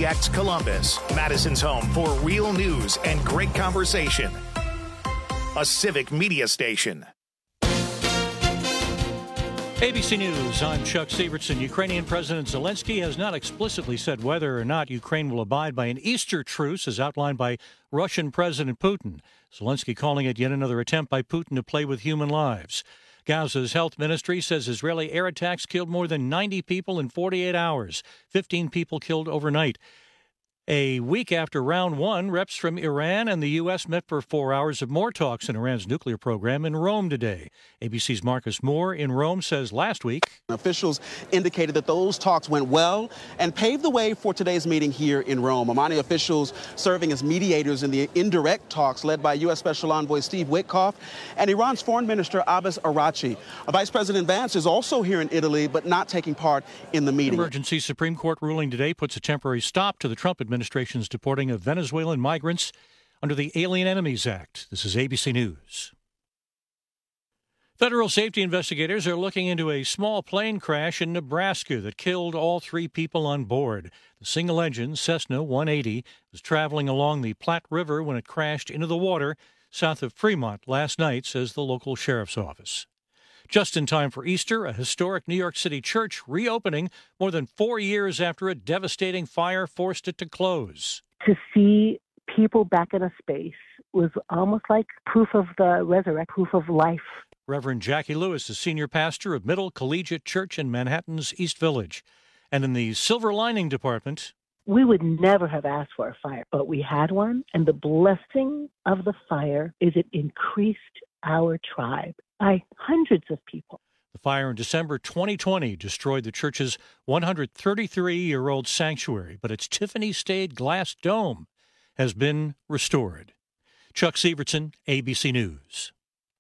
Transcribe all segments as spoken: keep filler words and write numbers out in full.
K X Columbus, Madison's home for real news and great conversation. A civic media station. A B C News, I'm Chuck Sievertson. Ukrainian President Zelensky has not explicitly said whether or not Ukraine will abide by an Easter truce as outlined by Russian President Putin. Zelensky calling it yet another attempt by Putin to play with human lives. Gaza's health ministry says Israeli air attacks killed more than ninety people in forty-eight hours, fifteen people killed overnight. A week after round one, reps from Iran and the U S met for four hours of more talks in Iran's nuclear program in Rome today. A B C's Marcus Moore in Rome says last week officials indicated that those talks went well and paved the way for today's meeting here in Rome. Omani officials serving as mediators in the indirect talks led by U S Special Envoy Steve Witkoff and Iran's Foreign Minister Abbas Araghchi. Vice President Vance is also here in Italy, but not taking part in the meeting. Emergency Supreme Court ruling today puts a temporary stop to the Trump administration's deporting of Venezuelan migrants under the Alien Enemies Act. This is A B C News. Federal safety investigators are looking into a small plane crash in Nebraska that killed all three people on board. The single-engine Cessna one eighty was traveling along the Platte River when it crashed into the water south of Fremont last night, says the local sheriff's office. Just in time for Easter, a historic New York City church reopening more than four years after a devastating fire forced it to close. To see people back in a space was almost like proof of the resurrection, proof of life. Reverend Jackie Lewis is senior pastor of Middle Collegiate Church in Manhattan's East Village. And in the silver lining department, we would never have asked for a fire, but we had one. And the blessing of the fire is it increased our tribe by hundreds of people. The fire in December twenty twenty destroyed the church's one hundred thirty-three-year-old sanctuary, but its Tiffany-stayed glass dome has been restored. Chuck Sievertson, A B C News.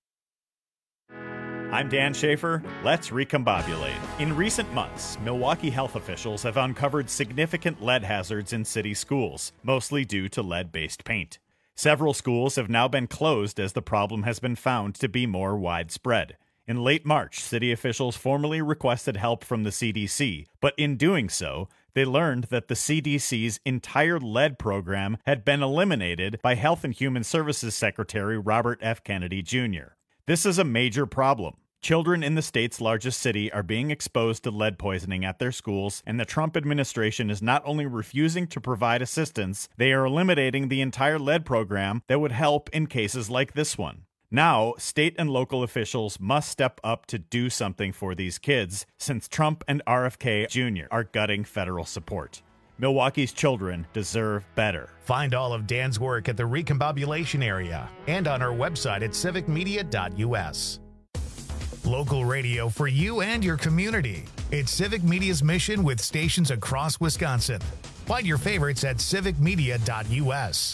I'm Dan Schaefer. Let's recombobulate. In recent months, Milwaukee health officials have uncovered significant lead hazards in city schools, mostly due to lead-based paint. Several schools have now been closed as the problem has been found to be more widespread. In late March, city officials formally requested help from the C D C, but in doing so, they learned that the C D C's entire lead program had been eliminated by Health and Human Services Secretary Robert F. Kennedy Junior This is a major problem. Children in the state's largest city are being exposed to lead poisoning at their schools, and the Trump administration is not only refusing to provide assistance, they are eliminating the entire lead program that would help in cases like this one. Now, state and local officials must step up to do something for these kids, since Trump and R F K Junior are gutting federal support. Milwaukee's children deserve better. Find all of Dan's work at the Recombobulation Area and on our website at civic media dot u s. Local radio for you and your community. It's Civic Media's mission with stations across Wisconsin. Find your favorites at civic media dot u s.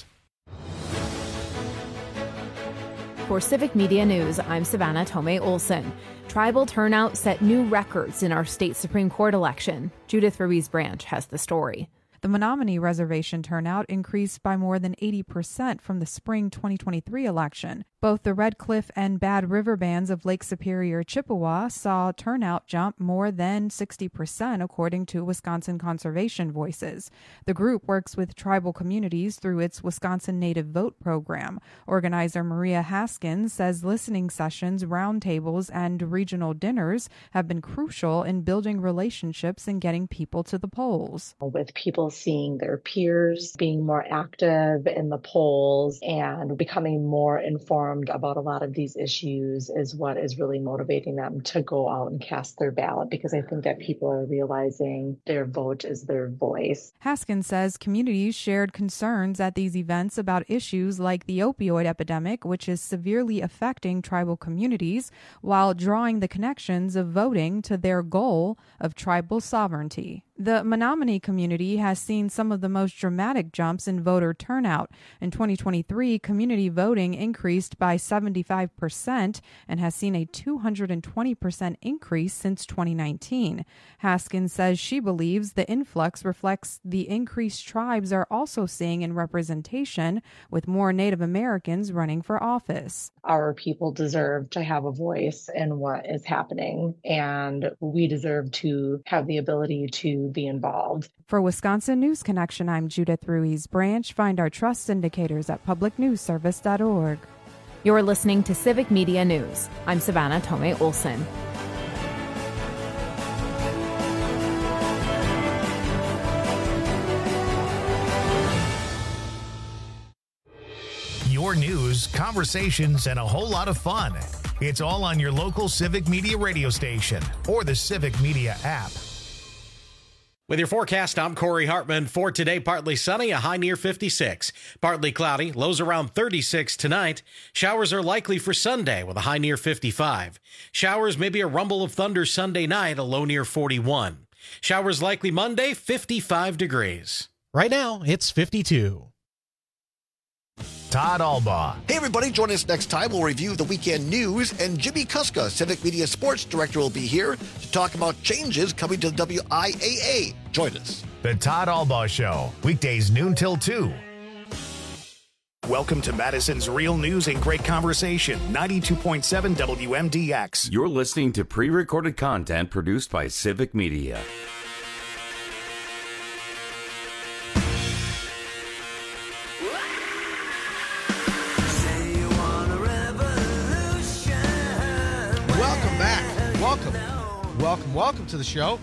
For Civic Media News, I'm Savannah Tomei Olson. Tribal turnout set new records in our state Supreme Court election. Judith Ruiz Branch has the story. The Menominee Reservation turnout increased by more than eighty percent from the spring twenty twenty-three election. Both the Red Cliff and Bad River bands of Lake Superior, Chippewa saw turnout jump more than sixty percent, according to Wisconsin Conservation Voices. The group works with tribal communities through its Wisconsin Native Vote program. Organizer Maria Haskins says listening sessions, roundtables, and regional dinners have been crucial in building relationships and getting people to the polls. With people seeing their peers being more active in the polls and becoming more informed about a lot of these issues is what is really motivating them to go out and cast their ballot, because I think that people are realizing their vote is their voice. Haskins says communities shared concerns at these events about issues like the opioid epidemic, which is severely affecting tribal communities, while drawing the connections of voting to their goal of tribal sovereignty. The Menominee community has seen some of the most dramatic jumps in voter turnout. In twenty twenty-three, community voting increased by seventy-five percent and has seen a two hundred twenty percent increase since twenty nineteen. Haskins says she believes the influx reflects the increased tribes are also seeing in representation, with more Native Americans running for office. Our people deserve to have a voice in what is happening, and we deserve to have the ability to be involved. For Wisconsin It's a news connection. I'm Judith Ruiz Branch. Find our trust indicators at public news service dot org. You're listening to Civic Media News. I'm Savannah Tomei Olson. Your news, conversations, and a whole lot of fun. It's all on your local Civic Media radio station or the Civic Media app. With your forecast, I'm Corey Hartman. For today, partly sunny, a high near fifty-six. Partly cloudy, lows around thirty-six tonight. Showers are likely for Sunday with a high near fifty-five. Showers, maybe a rumble of thunder Sunday night, a low near forty-one. Showers likely Monday, fifty-five degrees. Right now, it's fifty-two. Todd Albaugh. Hey, everybody. Join us next time. We'll review the weekend news, and Jimmy Kuska, Civic Media Sports Director, will be here to talk about changes coming to the W I A A. Join us. The Todd Albaugh Show, weekdays noon till two. Welcome to Madison's Real News and Great Conversation, ninety-two point seven W M D X. You're listening to pre-recorded content produced by Civic Media. Welcome, welcome, welcome to the show.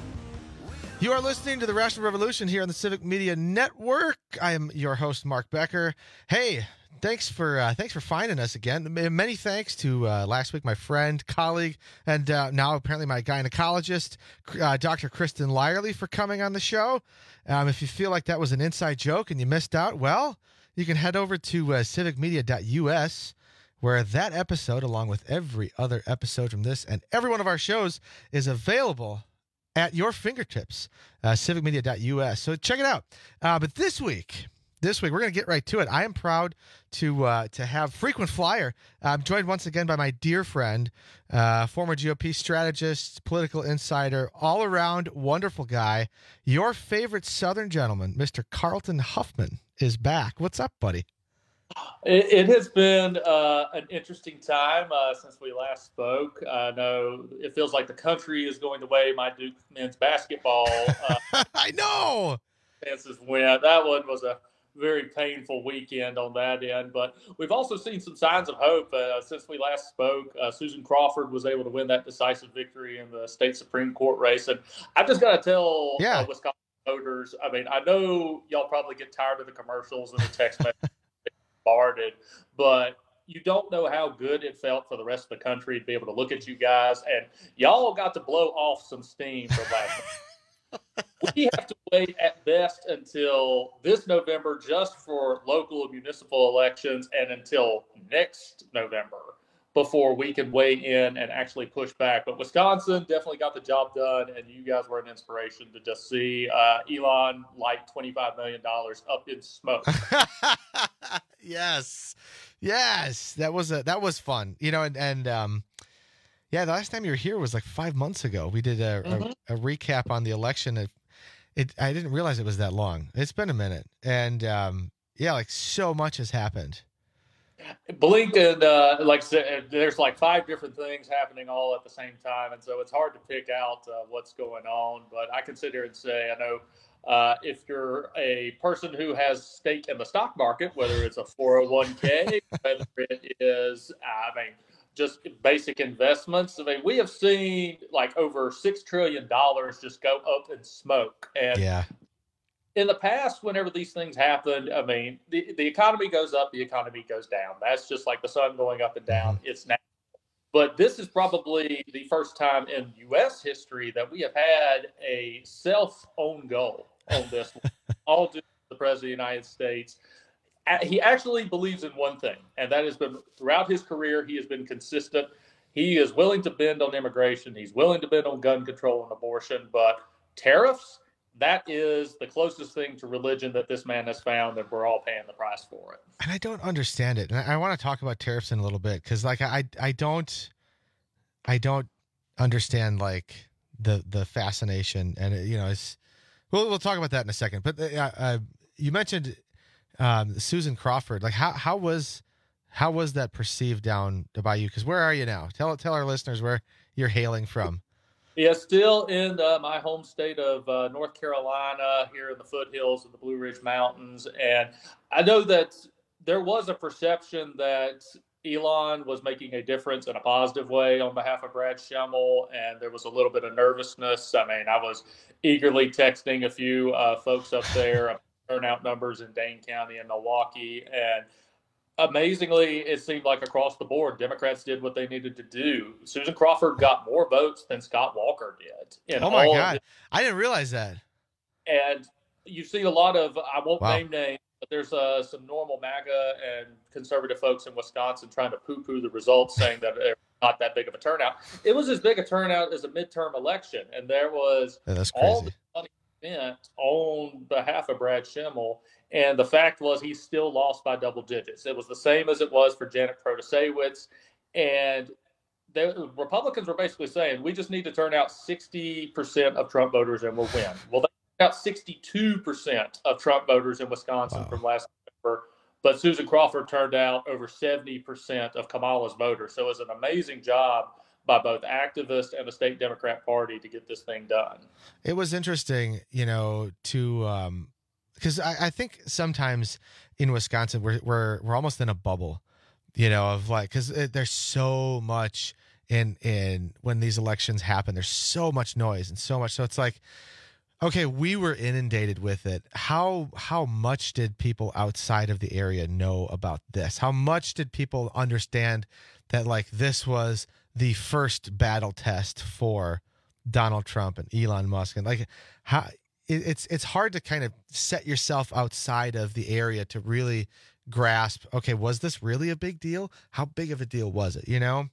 You are listening to the Rational Revolution here on the Civic Media Network. I am your host, Mark Becker. Hey, thanks for uh, thanks for finding us again. Many thanks to uh, last week my friend, colleague, and uh, now apparently my gynecologist, uh, Doctor Kristen Lyerly, for coming on the show. Um, if you feel like that was an inside joke and you missed out, well, you can head over to uh, civic media dot U S, where that episode, along with every other episode from this and every one of our shows, is available at your fingertips, uh, civic media dot U S. So check it out. Uh, but this week, this week, we're going to get right to it. I am proud to uh, to have frequent flyer. I'm joined once again by my dear friend, uh, former G O P strategist, political insider, all-around wonderful guy. Your favorite Southern gentleman, Mister Carlton Huffman, is back. What's up, buddy? It, it has been uh, an interesting time uh, since we last spoke. I know it feels like the country is going the way my Duke men's basketball. Uh, I know. Chances went. That one was a very painful weekend on that end. But we've also seen some signs of hope uh, since we last spoke. Uh, Susan Crawford was able to win that decisive victory in the state Supreme Court race. And I've just got to tell yeah. uh, Wisconsin voters, I mean, I know y'all probably get tired of the commercials and the text messages. Bombarded, but you don't know how good it felt for the rest of the country to be able to look at you guys, and y'all got to blow off some steam for last night. We have to wait at best until this November just for local and municipal elections, and until next November before we can weigh in and actually push back. But Wisconsin definitely got the job done, and you guys were an inspiration to just see uh, Elon light twenty-five million dollars up in smoke. Yes. Yes. That was a, that was fun. You know, and, and um, yeah, the last time you were here was like five months ago. We did a, mm-hmm. a, a recap on the election. It, it, I didn't realize it was that long. It's been a minute. And um, yeah, like so much has happened. Blink and uh, like I said, there's like five different things happening all at the same time, and so it's hard to pick out uh, what's going on. But I can sit here and say, I know uh, if you're a person who has stake in the stock market, whether it's a four oh one k, whether it is, I mean, just basic investments. I mean, we have seen like over six trillion dollars just go up in smoke, and yeah. In the past, whenever these things happen, I mean, the, the economy goes up, the economy goes down. That's just like the sun going up and down. Mm-hmm. It's natural. But this is probably the first time in U S history that we have had a self-owned goal on this one, all due to the President of the United States. He actually believes in one thing, and that has been throughout his career, he has been consistent. He is willing to bend on immigration. He's willing to bend on gun control and abortion, but tariffs, that is the closest thing to religion that this man has found, and we're all paying the price for it. And I don't understand it. And I, I want to talk about tariffs in a little bit because, like, I I don't I don't understand like the the fascination, and it, you know, it's we'll we'll talk about that in a second. But uh, uh, you mentioned um, Susan Crawford. Like, how how was how was that perceived down by you? Because where are you now? Tell tell our listeners where you're hailing from. Yeah, still in uh, my home state of uh, North Carolina, here in the foothills of the Blue Ridge Mountains. And I know that there was a perception that Elon was making a difference in a positive way on behalf of Brad Schemmel, and there was a little bit of nervousness. I mean, I was eagerly texting a few uh, folks up there about turnout numbers in Dane County and Milwaukee, and amazingly, it seemed like across the board, Democrats did what they needed to do. Susan Crawford got more votes than Scott Walker did. In oh, my all God. I didn't realize that. And you see a lot of, I won't Wow. name names, but there's uh, some normal MAGA and conservative folks in Wisconsin trying to poo-poo the results, saying that it was not that big of a turnout. It was as big a turnout as a midterm election, and there was Yeah, that's all crazy. the money spent on behalf of Brad Schemmel. And the fact was he still lost by double digits. It was the same as it was for Janet Protasewicz. And the Republicans were basically saying, we just need to turn out sixty percent of Trump voters and we'll win. Well, they turned out sixty-two percent of Trump voters in Wisconsin Wow. from last November. But Susan Crawford turned out over seventy percent of Kamala's voters. So it was an amazing job by both activists and the state Democrat Party to get this thing done. It was interesting, you know, to um, because I, I think sometimes in Wisconsin we're we're we're almost in a bubble, you know, of like because there's so much in in when these elections happen. There's so much noise and so much. So it's like, okay, we were inundated with it. How how much did people outside of the area know about this? How much did people understand that like this was the first battle test for Donald Trump and Elon Musk? And like how it, it's it's hard to kind of set yourself outside of the area to really grasp, okay, was this really a big deal? How big of a deal was it, you know?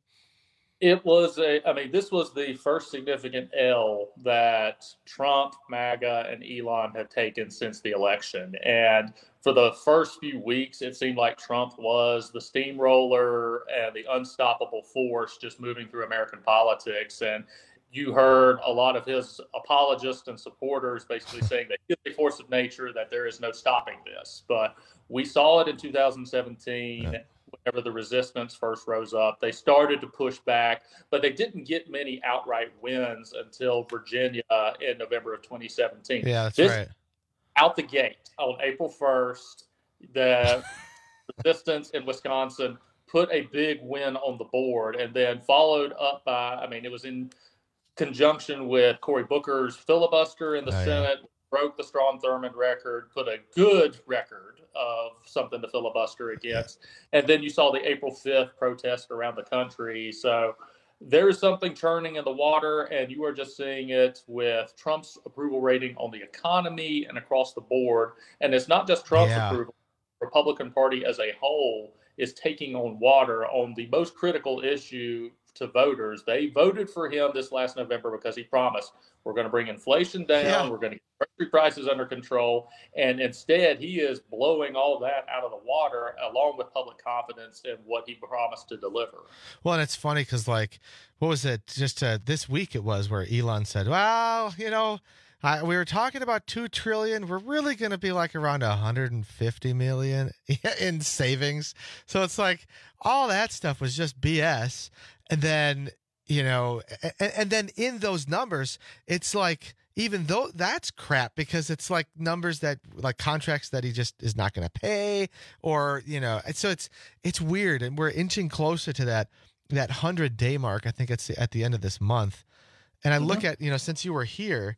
It was a, I mean, this was the first significant L that Trump, MAGA, and Elon have taken since the election. And for the first few weeks, it seemed like Trump was the steamroller and the unstoppable force just moving through American politics. And you heard a lot of his apologists and supporters basically saying that he's a force of nature, that there is no stopping this. But we saw it in two thousand seventeen. Yeah. Whenever the resistance first rose up, they started to push back, but they didn't get many outright wins until Virginia in November of twenty seventeen. Yeah, that's this, right. Out the gate on April first, the resistance in Wisconsin put a big win on the board, and then followed up by, I mean, it was in conjunction with Cory Booker's filibuster in the oh, Senate, yeah. broke the Strom Thurmond record, put a good record of something to filibuster against. And then you saw the April fifth protest around the country. So there is something churning in the water, and you are just seeing it with Trump's approval rating on the economy and across the board. And it's not just Trump's yeah. approval. The Republican Party as a whole is taking on water on the most critical issue to voters. They voted for him this last November because he promised, we're going to bring inflation down, yeah. we're going to get grocery prices under control, and instead he is blowing all that out of the water, along with public confidence in what he promised to deliver. Well, and it's funny because, like, what was it? Just uh, this week it was where Elon said, well, you know, I, we were talking about two trillion. We're really going to be like around one hundred fifty million in savings. So it's like all that stuff was just B S. And then, you know, and, and then in those numbers, it's like, even though that's crap, because it's like numbers that like contracts that he just is not going to pay, or, you know, so it's, it's weird. And we're inching closer to that, that hundred day mark. I think it's at the end of this month. And I mm-hmm. look at, you know, since you were here,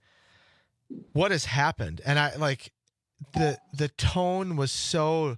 what has happened? And I like the, the tone was so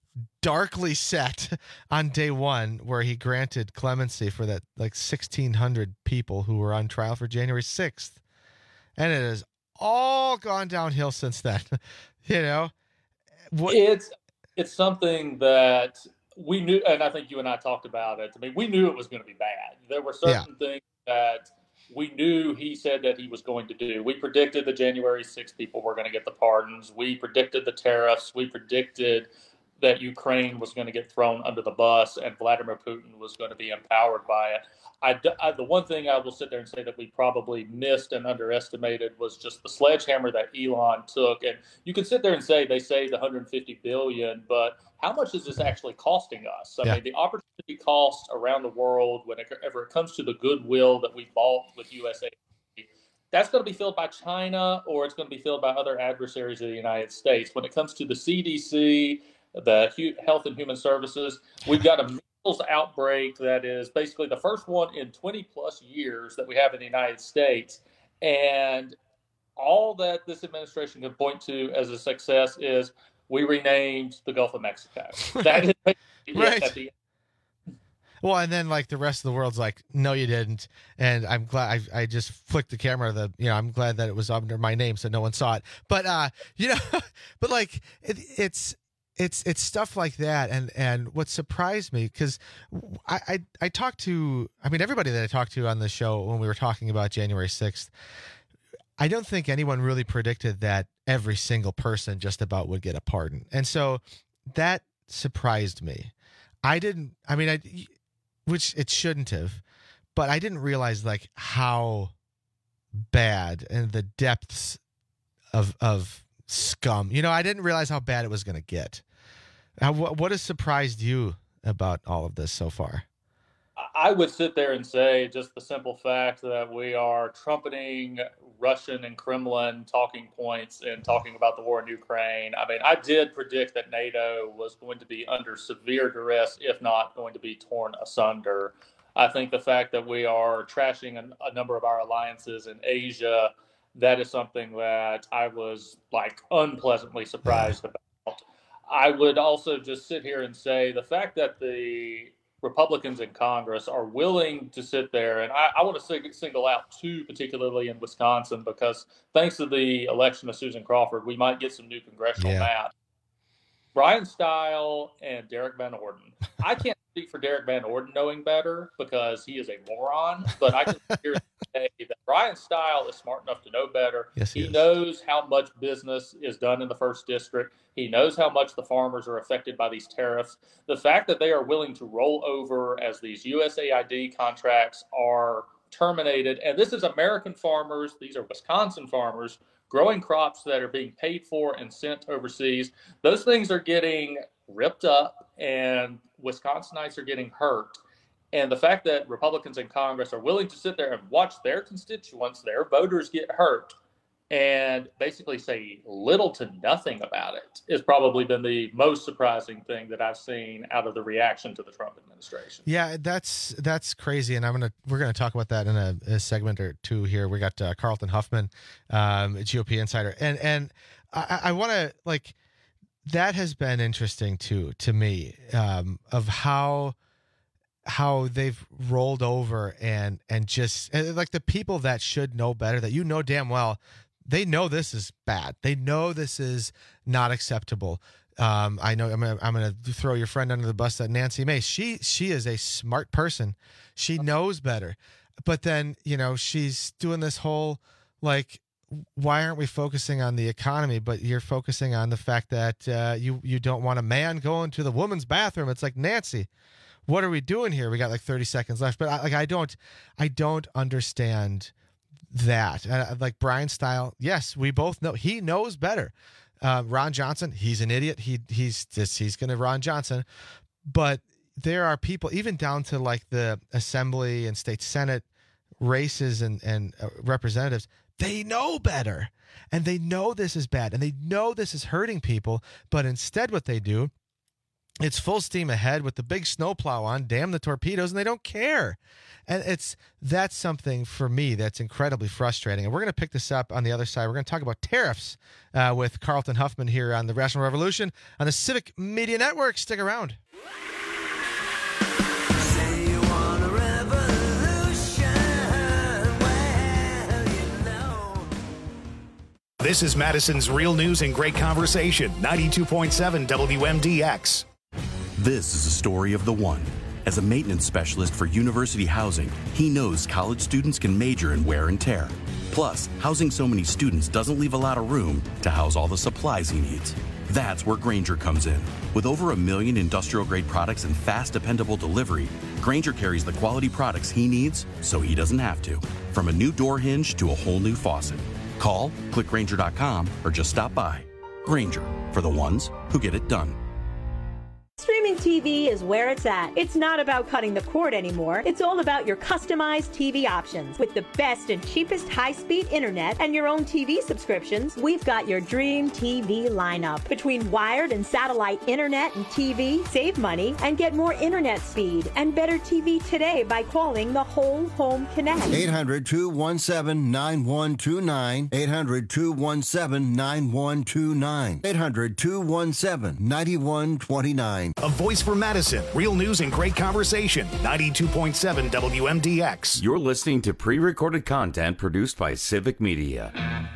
darkly set on day one, where he granted clemency for that like sixteen hundred people who were on trial for January sixth. And it has all gone downhill since then. You know, what it's, it's something that we knew. And I think you and I talked about it. I mean, we knew it was going to be bad. There were certain yeah. things that we knew he said that he was going to do. We predicted the January sixth people were going to get the pardons. We predicted the tariffs. We predicted that Ukraine was going to get thrown under the bus and Vladimir Putin was going to be empowered by it. I, I, the one thing I will sit there and say that we probably missed and underestimated was just the sledgehammer that Elon took. And you can sit there and say they saved one hundred fifty billion dollars, but how much is this actually costing us? I yeah. mean, the opportunity cost around the world, whenever it comes to the goodwill that we bought with U S A, that's going to be filled by China or it's going to be filled by other adversaries of the United States. When it comes to the C D C, the Health and Human Services, we've got a measles outbreak that is basically the first one in twenty plus years that we have in the United States. And all that this administration can point to as a success is we renamed the Gulf of Mexico. That is basically right. it at the end. Well, and then like the rest of the world's like, no, you didn't. And I'm glad I, I just flicked the camera. The you know, I'm glad that it was under my name so no one saw it. But uh, you know, but like it, it's it's it's stuff like that. And and what surprised me because I, I I talked to I mean everybody that I talked to on the show when we were talking about January sixth. I don't think anyone really predicted that every single person just about would get a pardon, and so that surprised me. I didn't. I mean, I. Which it shouldn't have, but I didn't realize like how bad and the depths of of scum. You know, I didn't realize how bad it was going to get. How, what, what has surprised you about all of this so far? I would sit there and say just the simple fact that we are trumpeting Russian and Kremlin talking points and talking about the war in Ukraine. I mean, I did predict that NATO was going to be under severe duress, if not going to be torn asunder. I think the fact that we are trashing a, a number of our alliances in Asia, that is something that I was like unpleasantly surprised about. I would also just sit here and say the fact that the Republicans in Congress are willing to sit there, and I, I want to sing, single out two, particularly in Wisconsin, because thanks to the election of Susan Crawford, we might get some new congressional yeah. maps. Brian Stile and Derek Van Orden. I can't speak for Derek Van Orden knowing better because he is a moron, but I can hear say that Brian Stile is smart enough to know better. Yes, he he is. knows how much business is done in the first district. He knows how much the farmers are affected by these tariffs. The fact that they are willing to roll over as these U S A I D contracts are terminated, and this is American farmers, these are Wisconsin farmers, growing crops that are being paid for and sent overseas. Those things are getting ripped up, and Wisconsinites are getting hurt. And the fact that Republicans in Congress are willing to sit there and watch their constituents, their voters get hurt, and basically say little to nothing about it has probably been the most surprising thing that I've seen out of the reaction to the Trump administration. Yeah, that's that's crazy, and I'm gonna we're gonna talk about that in a, a segment or two here. We got uh, Carlton Huffman, um, a G O P insider, and and I, I want to like that has been interesting too to me um, of how how they've rolled over and and just and like the people that should know better, that you know damn well. They know this is bad. They know this is not acceptable. Um, I know I'm gonna, I'm going to throw your friend under the bus. That Nancy Mace, she she is a smart person. She knows better, but then you know she's doing this whole like, why aren't we focusing on the economy? But you're focusing on the fact that uh, you you don't want a man going to the woman's bathroom. It's like, Nancy, what are we doing here? We got like thirty seconds left, but I, like I don't I don't understand that. Uh, like Brian Stile, yes, we both know he knows better. Uh, Ron Johnson, he's an idiot. He he's just he's gonna Ron Johnson. But there are people, even down to like the assembly and state senate races and and uh, representatives, they know better, and they know this is bad, and they know this is hurting people. But instead, what they do, it's full steam ahead with the big snowplow on, damn the torpedoes, and they don't care. And it's that's something for me that's incredibly frustrating. And we're going to pick this up on the other side. We're going to talk about tariffs uh, with Carlton Huffman here on the Rational Revolution on the Civic Media Network. Stick around. This is Madison's Real News and Great Conversation, ninety-two point seven W M D X. This is a story of the one. As a maintenance specialist for university housing, he knows college students can major in wear and tear. Plus, housing so many students doesn't leave a lot of room to house all the supplies he needs. That's where Grainger comes in. With over a million industrial-grade products and fast, dependable delivery, Grainger carries the quality products he needs so he doesn't have to. From a new door hinge to a whole new faucet. Call, click Grainger dot com, or just stop by. Grainger, for the ones who get it done. Streaming T V is where it's at. It's not about cutting the cord anymore. It's all about your customized T V options. With the best and cheapest high-speed internet and your own T V subscriptions, we've got your dream T V lineup. Between wired and satellite internet and T V, save money and get more internet speed and better T V today by calling the Whole Home Connect. eight hundred, two one seven, nine one two nine. eight hundred, two one seven, nine one two nine. eight hundred, two one seven, nine one two nine. A voice for Madison. Real news and great conversation. ninety-two point seven W M D X. You're listening to pre-recorded content produced by Civic Media.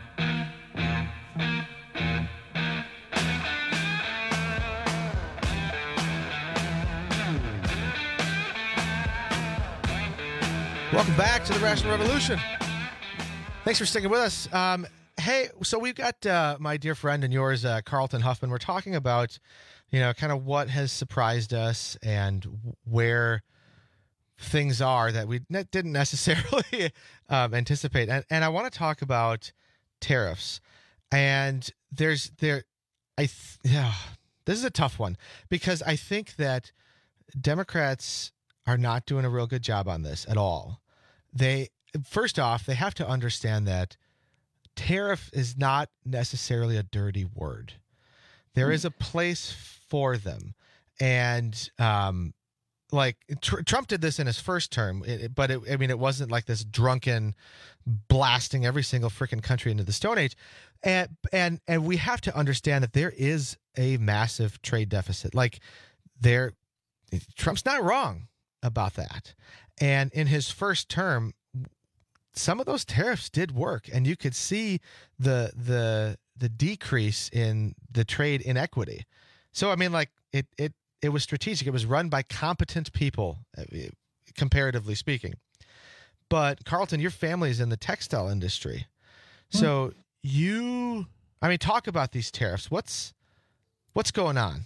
Welcome back to the Rational Revolution. Thanks for sticking with us. Um, hey, so we've got uh, my dear friend and yours, uh, Carlton Huffman. We're talking about, you know, kind of what has surprised us and where things are that we ne- didn't necessarily um, anticipate. And, and I want to talk about tariffs. And there's there, I th- yeah, this is a tough one because I think that Democrats are not doing a real good job on this at all. They, first off, they have to understand that tariff is not necessarily a dirty word. There is a place for them. And, um, like tr- Trump did this in his first term, it, but it, I mean, it wasn't like this drunken blasting every single freaking country into the Stone Age. And, and, and we have to understand that there is a massive trade deficit. Like there, Trump's not wrong about that. And in his first term, some of those tariffs did work, and you could see the the the decrease in the trade inequity. So I mean, like it it it was strategic. It was run by competent people, comparatively speaking. But Carlton, your family is in the textile industry, so hmm. you, I mean, talk about these tariffs. What's what's going on?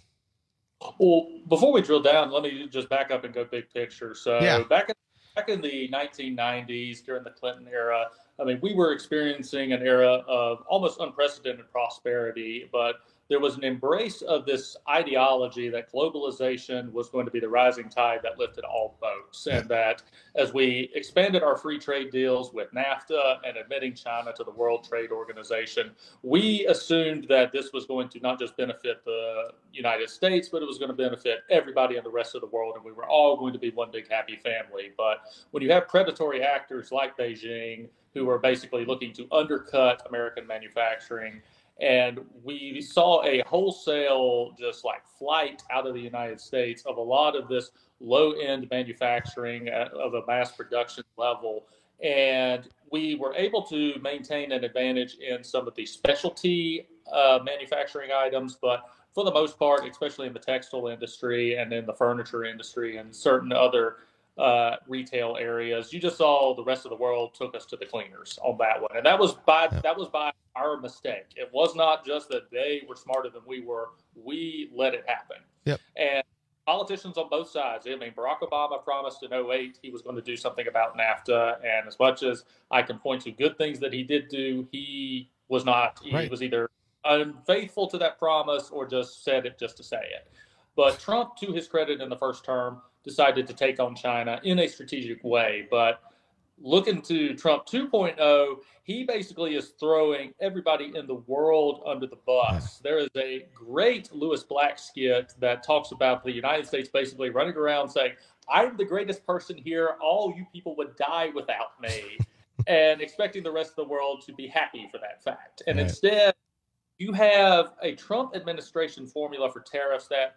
Well, before we drill down, let me just back up and go big picture. So yeah. back in back in the nineteen nineties, during the Clinton era, I mean, we were experiencing an era of almost unprecedented prosperity, but there was an embrace of this ideology that globalization was going to be the rising tide that lifted all boats, and that as we expanded our free trade deals with NAFTA and admitting China to the World Trade Organization, we assumed that this was going to not just benefit the United States, but it was going to benefit everybody in the rest of the world, and we were all going to be one big happy family. But when you have predatory actors like Beijing, who are basically looking to undercut American manufacturing, and we saw a wholesale just like flight out of the United States of a lot of this low-end manufacturing of a mass production level. And we were able to maintain an advantage in some of the specialty uh, manufacturing items, but for the most part, especially in the textile industry and in the furniture industry and certain other uh, retail areas, you just saw the rest of the world took us to the cleaners on that one. And that was by, that was by our mistake. It was not just that they were smarter than we were. We let it happen. Yep. And politicians on both sides. I mean, Barack Obama promised in oh eight he was going to do something about NAFTA. And as much as I can point to good things that he did do, he was not, he right. was either unfaithful to that promise or just said it just to say it. But Trump, to his credit in the first term, decided to take on China in a strategic way. But looking to Trump two point oh, he basically is throwing everybody in the world under the bus. There is a great Lewis Black skit that talks about the United States basically running around saying, I'm the greatest person here. All you people would die without me, and expecting the rest of the world to be happy for that fact. And right. instead, you have a Trump administration formula for tariffs that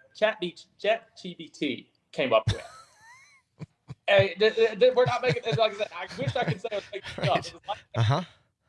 ChatGPT came up with. Hey, th- th- we're not making it like that. I wish I could say I was making it up. It was like uh-huh.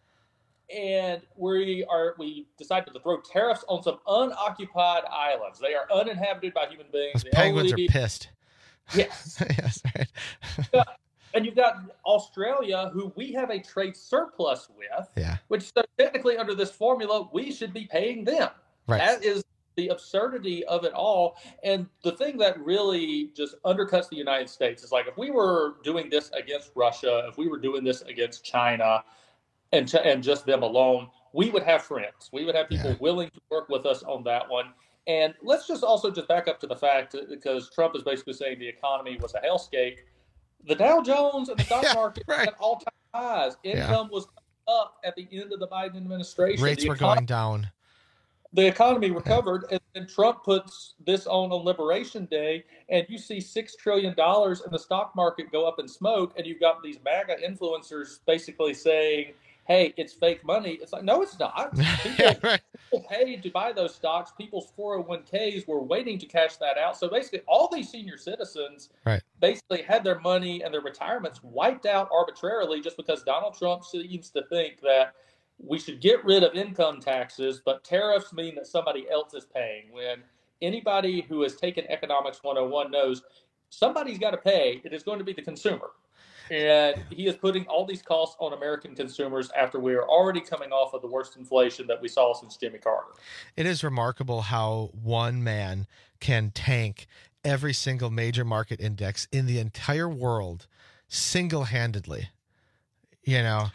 And we are we decided to throw tariffs on some unoccupied islands. They are uninhabited by human beings. Those penguins only... are pissed. Yes. yes, right. uh, and you've got Australia, who we have a trade surplus with, yeah. which so technically under this formula, we should be paying them. Right. That is the absurdity of it all. And the thing that really just undercuts the United States is like, if we were doing this against Russia, if we were doing this against China and, and just them alone, we would have friends. We would have people yeah. willing to work with us on that one. And let's just also just back up to the fact that because Trump is basically saying the economy was a hellscape. The Dow Jones and the stock yeah, market right. at all-time highs. Income yeah. was up at the end of the Biden administration. Rates the were economy, going down. The economy recovered, and, and Trump puts this on on Liberation Day, and you see six trillion dollars in the stock market go up in smoke, and you've got these MAGA influencers basically saying, hey, it's fake money. It's like, no, it's not. People, yeah, right. people paid to buy those stocks. People's four oh one k's were waiting to cash that out. So basically, all these senior citizens right. basically had their money and their retirements wiped out arbitrarily just because Donald Trump seems to think that we should get rid of income taxes, but tariffs mean that somebody else is paying. When anybody who has taken Economics one oh one knows somebody's got to pay, it is going to be the consumer. And he is putting all these costs on American consumers after we are already coming off of the worst inflation that we saw since Jimmy Carter. It is remarkable how one man can tank every single major market index in the entire world single-handedly, you know.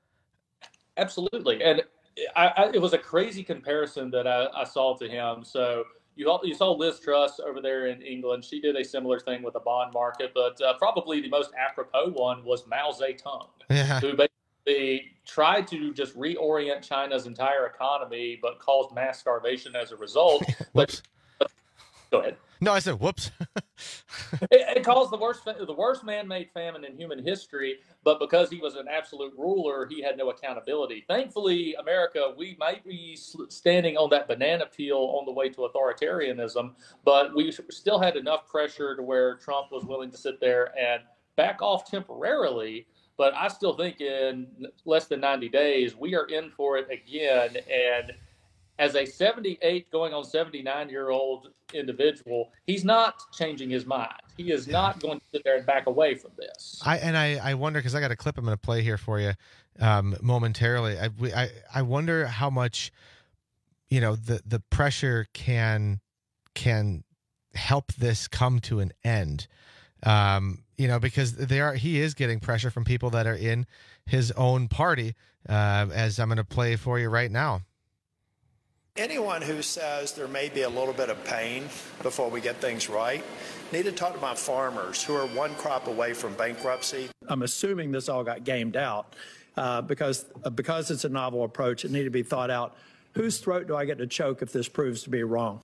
Absolutely. And I, I, it was a crazy comparison that I, I saw to him. So you, you saw Liz Truss over there in England. She did a similar thing with the bond market, but uh, probably the most apropos one was Mao Zedong, yeah. who basically tried to just reorient China's entire economy, but caused mass starvation as a result. Whoops. But, go ahead. No, I said whoops. it, it caused the worst the worst man-made famine in human history, but because he was an absolute ruler, he had no accountability. Thankfully, America, we might be standing on that banana peel on the way to authoritarianism, but we still had enough pressure to where Trump was willing to sit there and back off temporarily. But I still think in less than ninety days, we are in for it again. And as a seventy-eight going on seventy-nine-year-old individual, he's not changing his mind. He is yeah. not going to sit there and back away from this. I and I, I wonder, because I got a clip I'm going to play here for you um, momentarily. I, I I wonder how much, you know, the the pressure can can help this come to an end. Um, you know, because they are he is getting pressure from people that are in his own party, uh, as I'm going to play for you right now. Anyone who says there may be a little bit of pain before we get things right need to talk about farmers who are one crop away from bankruptcy. I'm assuming this all got gamed out uh, because uh, because it's a novel approach. It needed to be thought out. Whose throat do I get to choke if this proves to be wrong?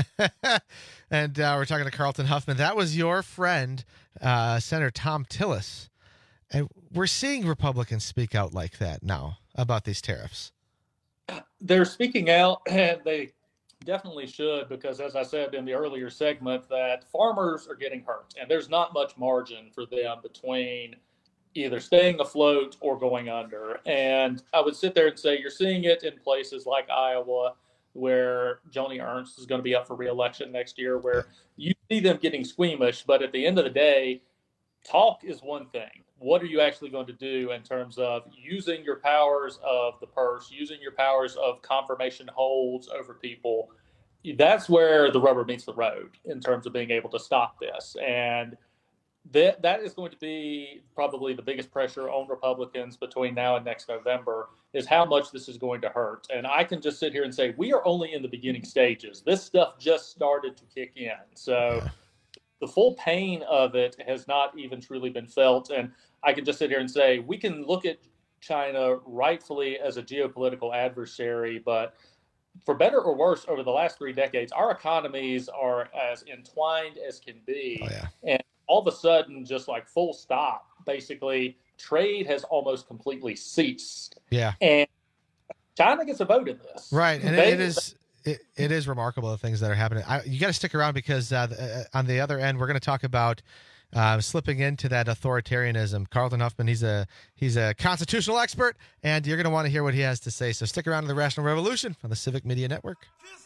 And uh, we're talking to Carlton Huffman. That was your friend, uh, Senator Thom Tillis. And we're seeing Republicans speak out like that now about these tariffs. They're speaking out, and they definitely should, because as I said in the earlier segment, that farmers are getting hurt, and there's not much margin for them between either staying afloat or going under. And I would sit there and say you're seeing it in places like Iowa, where Joni Ernst is going to be up for re-election next year, where you see them getting squeamish, but at the end of the day, talk is one thing. What are you actually going to do in terms of using your powers of the purse, using your powers of confirmation holds over people? That's where the rubber meets the road in terms of being able to stop this. And that that is going to be probably the biggest pressure on Republicans between now and next November, is how much this is going to hurt. And I can just sit here and say, we are only in the beginning stages. This stuff just started to kick in. So the full pain of it has not even truly been felt. And I can just sit here and say, we can look at China rightfully as a geopolitical adversary, but for better or worse, over the last three decades, our economies are as entwined as can be. Oh, yeah. And all of a sudden, just like full stop, basically, trade has almost completely ceased. Yeah. And China gets a vote in this. Right. And They- it is it, it is remarkable the things that are happening. I, you got to stick around, because uh, the, uh, on the other end, we're going to talk about uh, slipping into that authoritarianism. Carlton Huffman, he's a he's a constitutional expert, and you're going to want to hear what he has to say. So stick around to the Rational Revolution on the Civic Media Network.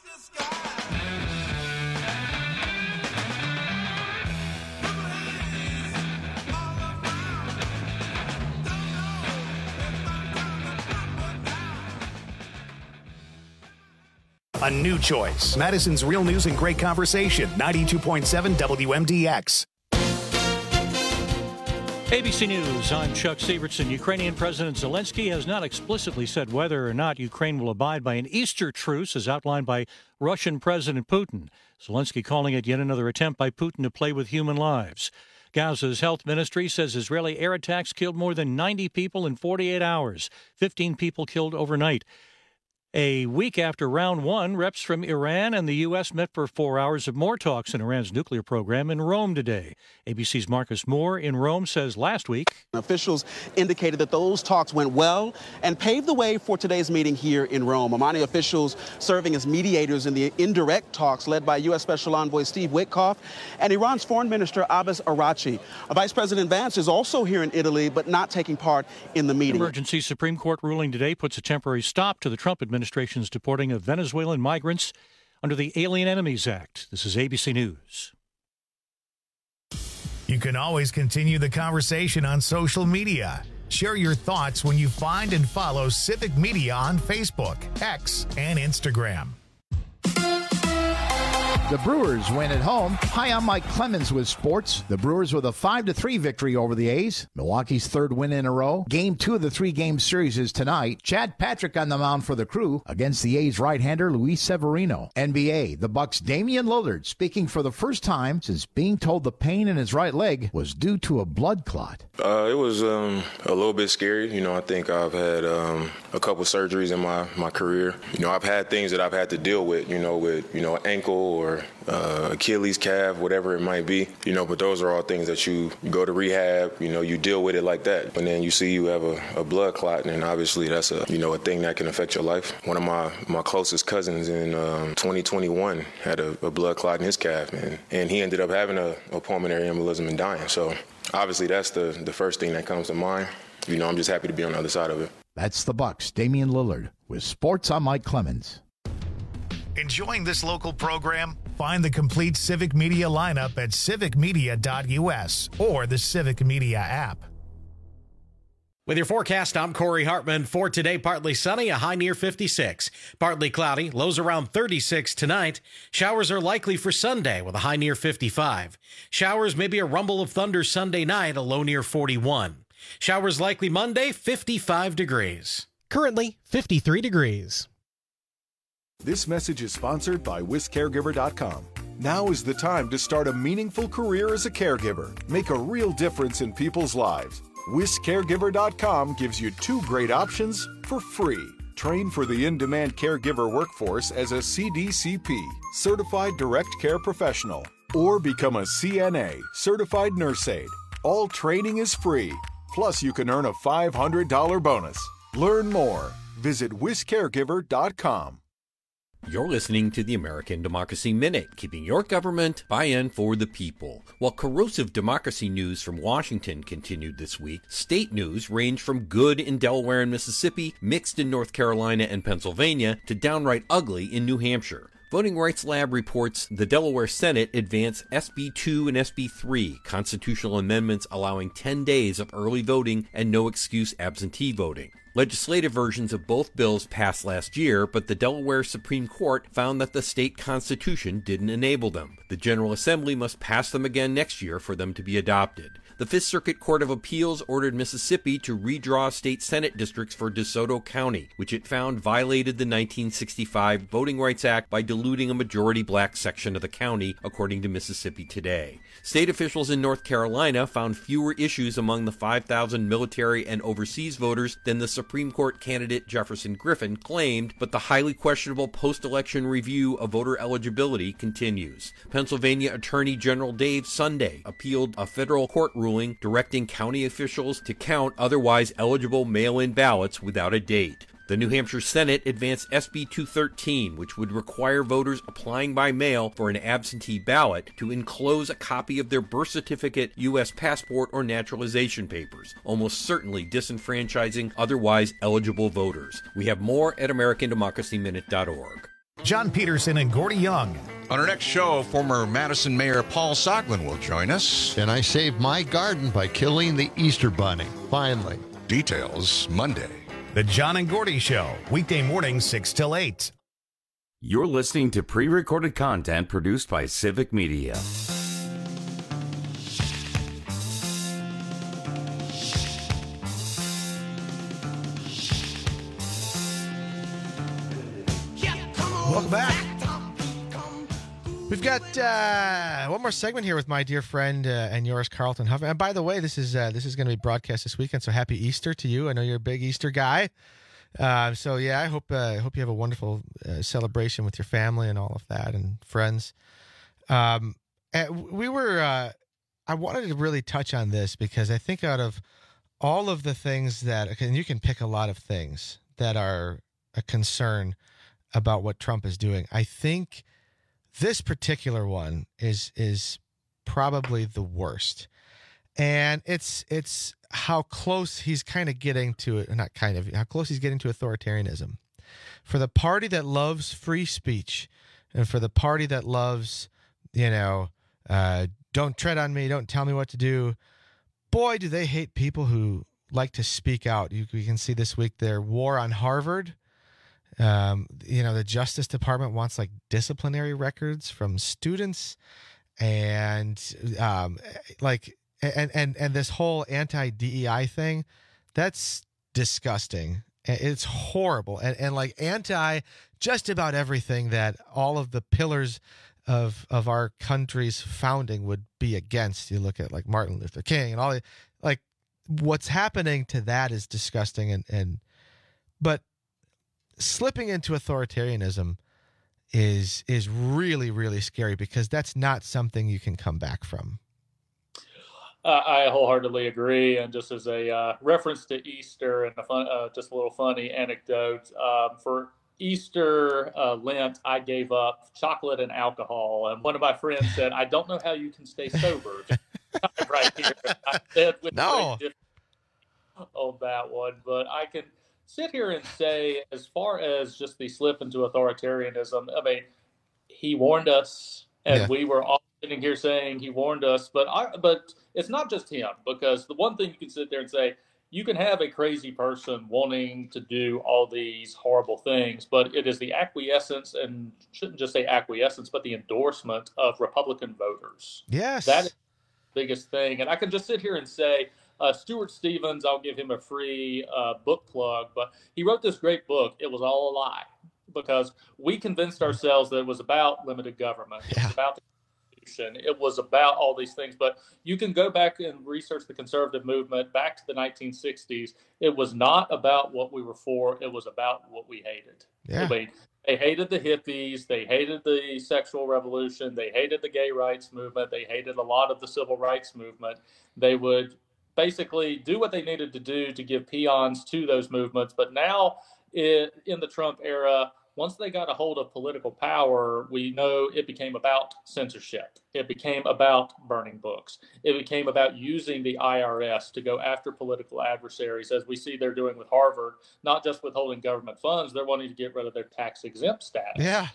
A new choice. Madison's Real News and Great Conversation, ninety-two point seven W M D X. A B C News, I'm Chuck Sievertson. Ukrainian President Zelensky has not explicitly said whether or not Ukraine will abide by an Easter truce as outlined by Russian President Putin. Zelensky calling it yet another attempt by Putin to play with human lives. Gaza's health ministry says Israeli air attacks killed more than ninety people in forty-eight hours, fifteen people killed overnight. A week after round one, reps from Iran and the U S met for four hours of more talks in Iran's nuclear program in Rome today. A B C's Marcus Moore in Rome says last week officials indicated that those talks went well and paved the way for today's meeting here in Rome. Omani officials serving as mediators in the indirect talks led by U S Special Envoy Steve Witkoff and Iran's Foreign Minister Abbas Araghchi. Vice President Vance is also here in Italy, but not taking part in the meeting. Emergency Supreme Court ruling today puts a temporary stop to the Trump administration. Administration's deporting of Venezuelan migrants under the Alien Enemies Act. This is A B C News. You can always continue the conversation on social media. Share your thoughts when you find and follow Civic Media on Facebook, X, and Instagram. The Brewers win at home. Hi, I'm Mike Clemens with sports. The Brewers with a five to three victory over the A's. Milwaukee's third win in a row. Game two of the three-game series is tonight. Chad Patrick on the mound for the Crew against the A's right-hander Luis Severino. N B A, the Bucks' Damian Lillard speaking for the first time since being told the pain in his right leg was due to a blood clot. Uh, it was um, a little bit scary. You know, I think I've had um, a couple surgeries in my, my career. You know, I've had things that I've had to deal with, you know, with, you know, ankle or Uh, Achilles, calf, whatever it might be, you know, but those are all things that you, you go to rehab, you know, you deal with it like that. But then you see you have a, a blood clot, and obviously that's a, you know, a thing that can affect your life. One of my, my closest cousins in um, twenty twenty-one had a, a blood clot in his calf, and, and he ended up having a, a pulmonary embolism and dying. So obviously that's the, the first thing that comes to mind. You know, I'm just happy to be on the other side of it. That's the Bucks, Damian Lillard, with sports. I'm Mike Clemens. Enjoying this local program? Find the complete Civic Media lineup at civic media dot U S or the Civic Media app. With your forecast, I'm Corey Hartman. For today, partly sunny, a high near fifty-six. Partly cloudy, lows around thirty-six tonight. Showers are likely for Sunday with a high near fifty-five. Showers, maybe a rumble of thunder Sunday night, a low near forty-one. Showers likely Monday, fifty-five degrees. Currently, fifty-three degrees. This message is sponsored by Wisc Caregiver dot com. Now is the time to start a meaningful career as a caregiver. Make a real difference in people's lives. Wisc Caregiver dot com gives you two great options for free. Train for the in-demand caregiver workforce as a C D C P, Certified Direct Care Professional, or become a C N A, Certified Nurse Aide. All training is free. Plus, you can earn a five hundred dollars bonus. Learn more. Visit Wisc Caregiver dot com. You're listening to the American Democracy Minute, keeping your government by and for the people. While corrosive democracy news from Washington continued this week, state news ranged from good in Delaware and Mississippi, mixed in North Carolina and Pennsylvania, to downright ugly in New Hampshire. Voting Rights Lab reports the Delaware Senate advanced S B two and S B three, constitutional amendments allowing ten days of early voting and no excuse absentee voting. Legislative versions of both bills passed last year, but the Delaware Supreme Court found that the state constitution didn't enable them. The General Assembly must pass them again next year for them to be adopted. The Fifth Circuit Court of Appeals ordered Mississippi to redraw state Senate districts for DeSoto County, which it found violated the nineteen sixty-five Voting Rights Act by diluting a majority black section of the county, according to Mississippi Today. State officials in North Carolina found fewer issues among the five thousand military and overseas voters than the Supreme Court candidate Jefferson Griffin claimed, but the highly questionable post-election review of voter eligibility continues. Pennsylvania Attorney General Dave Sunday appealed a federal court ruling directing county officials to count otherwise eligible mail-in ballots without a date. The New Hampshire Senate advanced S B two thirteen, which would require voters applying by mail for an absentee ballot to enclose a copy of their birth certificate, U S passport, or naturalization papers, almost certainly disenfranchising otherwise eligible voters. We have more at American Democracy Minute dot org. John Peterson and Gordy Young. On our next show, former Madison Mayor Paul Soglin will join us. And I saved my garden by killing the Easter Bunny, finally. Details Monday. The John and Gordy Show, weekday mornings six till eight. You're listening to pre-recorded content produced by Civic Media. We've got uh, one more segment here with my dear friend uh, and yours, Carlton Huffman. And by the way, this is uh, this is going to be broadcast this weekend, so happy Easter to you. I know you're a big Easter guy. Uh, so, yeah, I hope uh, I hope you have a wonderful uh, celebration with your family and all of that and friends. Um, and we were uh, – I wanted to really touch on this because I think out of all of the things that – and you can pick a lot of things that are a concern about what Trump is doing. I think – this particular one is is probably the worst, and it's it's how close he's kind of getting to it. Not kind of how close he's getting to authoritarianism. For the party that loves free speech, and for the party that loves, you know, uh, don't tread on me, don't tell me what to do. Boy, do they hate people who like to speak out. You, you can see this week their war on Harvard. Um, you know, the Justice Department wants like disciplinary records from students, and um, like, and and and this whole anti-D E I thing, that's disgusting. It's horrible, and and like anti just about everything that all of the pillars of of our country's founding would be against. You look at like Martin Luther King and all the, like what's happening to that is disgusting, and and but. Slipping into authoritarianism is is really, really scary because that's not something you can come back from. Uh, I wholeheartedly agree. And just as a uh, reference to Easter and a fun, uh, just a little funny anecdote, um, for Easter uh, Lent, I gave up chocolate and alcohol. And one of my friends said, I don't know how you can stay sober. Right here. I said with no. on that one, but I can sit here and say, as far as just the slip into authoritarianism, I mean, he warned us, and yeah. we were all sitting here saying he warned us, but I, but it's not just him, because the one thing you can sit there and say, you can have a crazy person wanting to do all these horrible things, but it is the acquiescence, and shouldn't just say acquiescence, but the endorsement of Republican voters. Yes. That is the biggest thing. And I can just sit here and say, Uh, Stuart Stevens, I'll give him a free uh, book plug, but he wrote this great book, It Was All a Lie, because we convinced ourselves that it was about limited government. It yeah. was about the Constitution. It was about all these things. But you can go back and research the conservative movement back to the nineteen sixties. It was not about what we were for. It was about what we hated. Yeah. I mean, they hated the hippies. They hated the sexual revolution. They hated the gay rights movement. They hated a lot of the civil rights movement. They would basically do what they needed to do to give peons to those movements. But now it, in the Trump era, once they got a hold of political power, we know it became about censorship. It became about burning books. It became about using the I R S to go after political adversaries, as we see they're doing with Harvard, not just withholding government funds. They're wanting to get rid of their tax-exempt status. Yeah.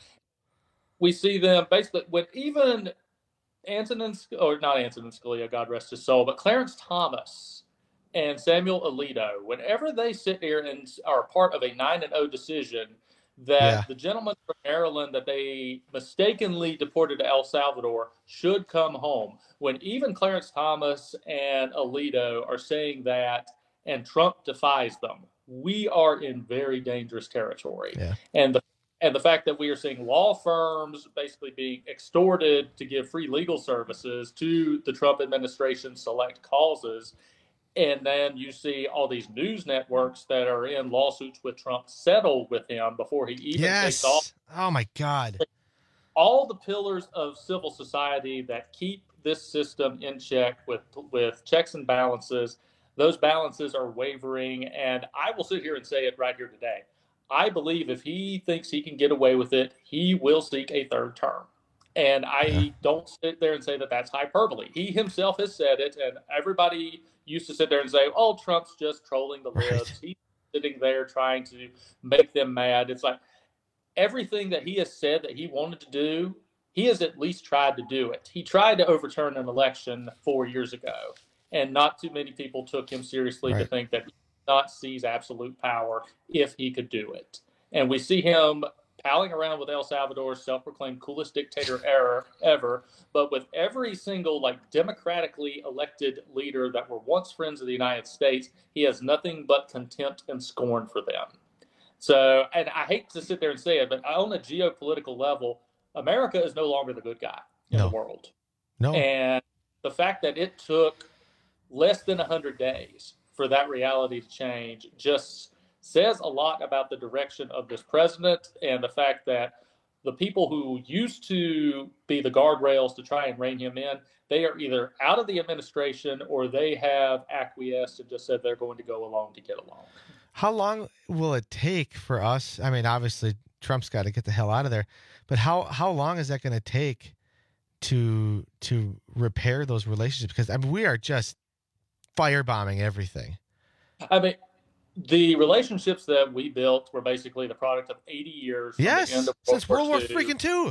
We see them basically when even Antonin, or not Antonin Scalia, God rest his soul, but Clarence Thomas and Samuel Alito, whenever they sit here and are part of a nine and oh decision that yeah. the gentleman from Maryland that they mistakenly deported to El Salvador should come home, when even Clarence Thomas and Alito are saying that and Trump defies them, we are in very dangerous territory. Yeah. And the And the fact that we are seeing law firms basically being extorted to give free legal services to the Trump administration select causes. And then you see all these news networks that are in lawsuits with Trump settle with him before he even yes. takes off. Oh, my God. All the pillars of civil society that keep this system in check with, with checks and balances, those balances are wavering. And I will sit here and say it right here today. I believe if he thinks he can get away with it, he will seek a third term. And I yeah. don't sit there and say that that's hyperbole. He himself has said it, and everybody used to sit there and say, oh, Trump's just trolling the libs. Right. He's sitting there trying to make them mad. It's like everything that he has said that he wanted to do, he has at least tried to do it. He tried to overturn an election four years ago, and not too many people took him seriously right. to think that not seize absolute power if he could do it. And we see him palling around with El Salvador's self-proclaimed coolest dictator ever, ever, but with every single like democratically elected leader that were once friends of the United States, he has nothing but contempt and scorn for them. So, and I hate to sit there and say it, but on a geopolitical level, America is no longer the good guy in no. the world. No. And the fact that it took less than one hundred days for that reality to change just says a lot about the direction of this president, and the fact that the people who used to be the guardrails to try and rein him in, they are either out of the administration or they have acquiesced and just said they're going to go along to get along. How long will it take for us? I mean, obviously Trump's got to get the hell out of there, but how, how long is that going to take to, to repair those relationships? Because I mean, we are just firebombing everything. I mean, the relationships that we built were basically the product of eighty years. From yes, the end of World since World War Two. freaking two.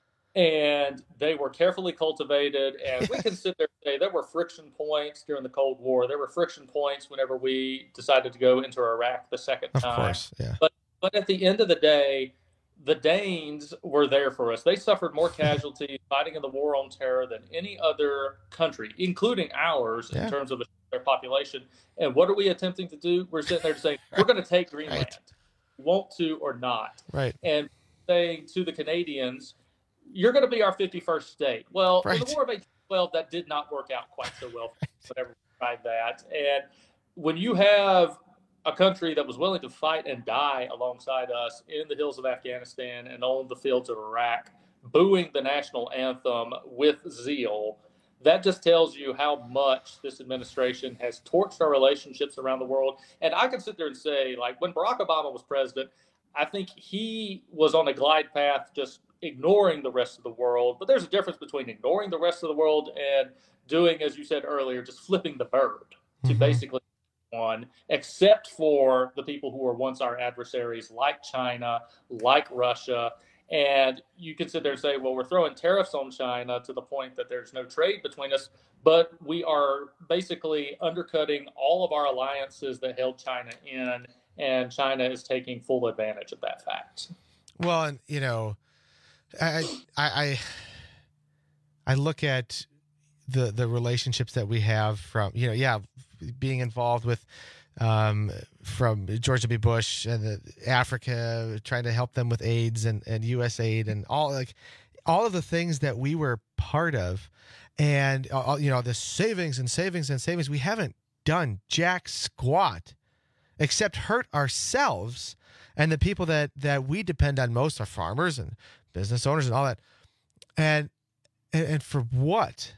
And they were carefully cultivated. And we can sit there and say there were friction points during the Cold War. There were friction points whenever we decided to go into Iraq the second of time. Of course, yeah. But, but at the end of the day, the Danes were there for us. They suffered more casualties fighting in the war on terror than any other country, including ours, yeah. in terms of their population. And what are we attempting to do? We're sitting there saying, we're going to take Greenland, right. want to or not. Right. And saying to the Canadians, you're going to be our fifty-first state. Well, right. in the War of eighteen twelve, that did not work out quite so well whenever we tried that. And when you have a country that was willing to fight and die alongside us in the hills of Afghanistan and on the fields of Iraq, booing the national anthem with zeal, that just tells you how much this administration has torched our relationships around the world. And I can sit there and say, like, when Barack Obama was president, I think he was on a glide path just ignoring the rest of the world. But there's a difference between ignoring the rest of the world and doing, as you said earlier, just flipping the bird to mm-hmm. basically one, except for the people who were once our adversaries, like China, like Russia. And you can sit there and say, well, we're throwing tariffs on China to the point that there's no trade between us, but we are basically undercutting all of our alliances that held China in, and China is taking full advantage of that fact. Well, and you know, I I I, I look at the the relationships that we have from, you know, yeah, being involved with um, from George W. Bush and the Africa, trying to help them with AIDS and, and U S A I D and all like all of the things that we were part of, and uh, you know, the savings and savings and savings. We haven't done jack squat except hurt ourselves and the people that that we depend on most are farmers and business owners and all that. And and, and for what?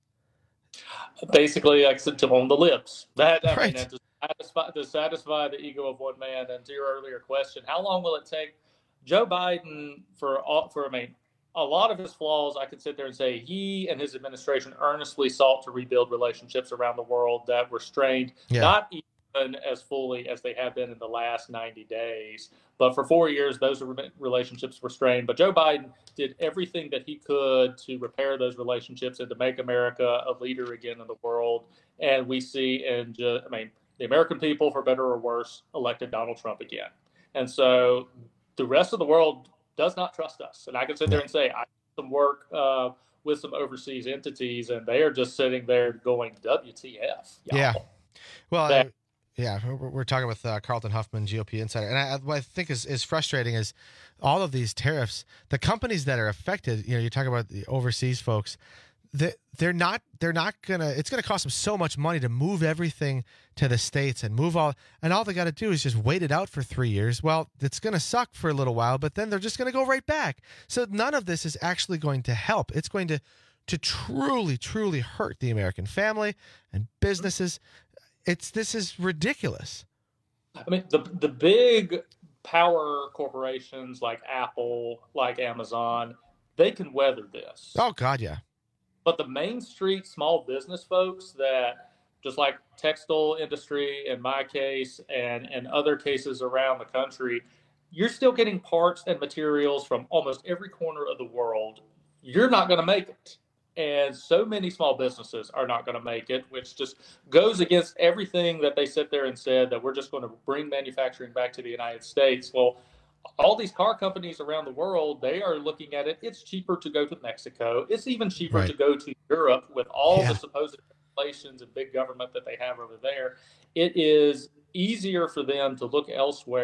Basically, like to on the lips. That I right. mean, to satisfy, to satisfy the ego of one man. And to your earlier question, how long will it take Joe Biden for all, for I mean, a lot of his flaws? I could sit there and say he and his administration earnestly sought to rebuild relationships around the world that were strained, yeah. not even as fully as they have been in the last ninety days. But for four years, those relationships were strained. But Joe Biden did everything that he could to repair those relationships and to make America a leader again in the world. And we see, and I mean, the American people, for better or worse, elected Donald Trump again. And so the rest of the world does not trust us. And I can sit there and say, I did some work uh, with some overseas entities, and they are just sitting there going, W T F. Y'all. Yeah. Well, that, I, yeah, we're, we're talking with uh, Carlton Huffman, G O P insider. And I, what I think is, is frustrating is all of these tariffs, the companies that are affected, you know, you're talking about the overseas folks, they, they're not, they're not going to, it's going to cost them so much money to move everything to the States and move all, and all they got to do is just wait it out for three years. Well, it's going to suck for a little while, but then they're just going to go right back. So none of this is actually going to help. It's going to, to truly, truly hurt the American family and businesses. It's, this is ridiculous. I mean, the the big power corporations like Apple, like Amazon, they can weather this. Oh, God, yeah. But the Main Street small business folks that, just like textile industry in my case and, and other cases around the country, you're still getting parts and materials from almost every corner of the world. You're not going to make it. And so many small businesses are not going to make it, which just goes against everything that they sit there and said that we're just going to bring manufacturing back to the United States. Well, all these car companies around the world, they are looking at it. It's cheaper to go to Mexico. It's even cheaper right. to go to Europe with all yeah. the supposed regulations and big government that they have over there. It is easier for them to look elsewhere.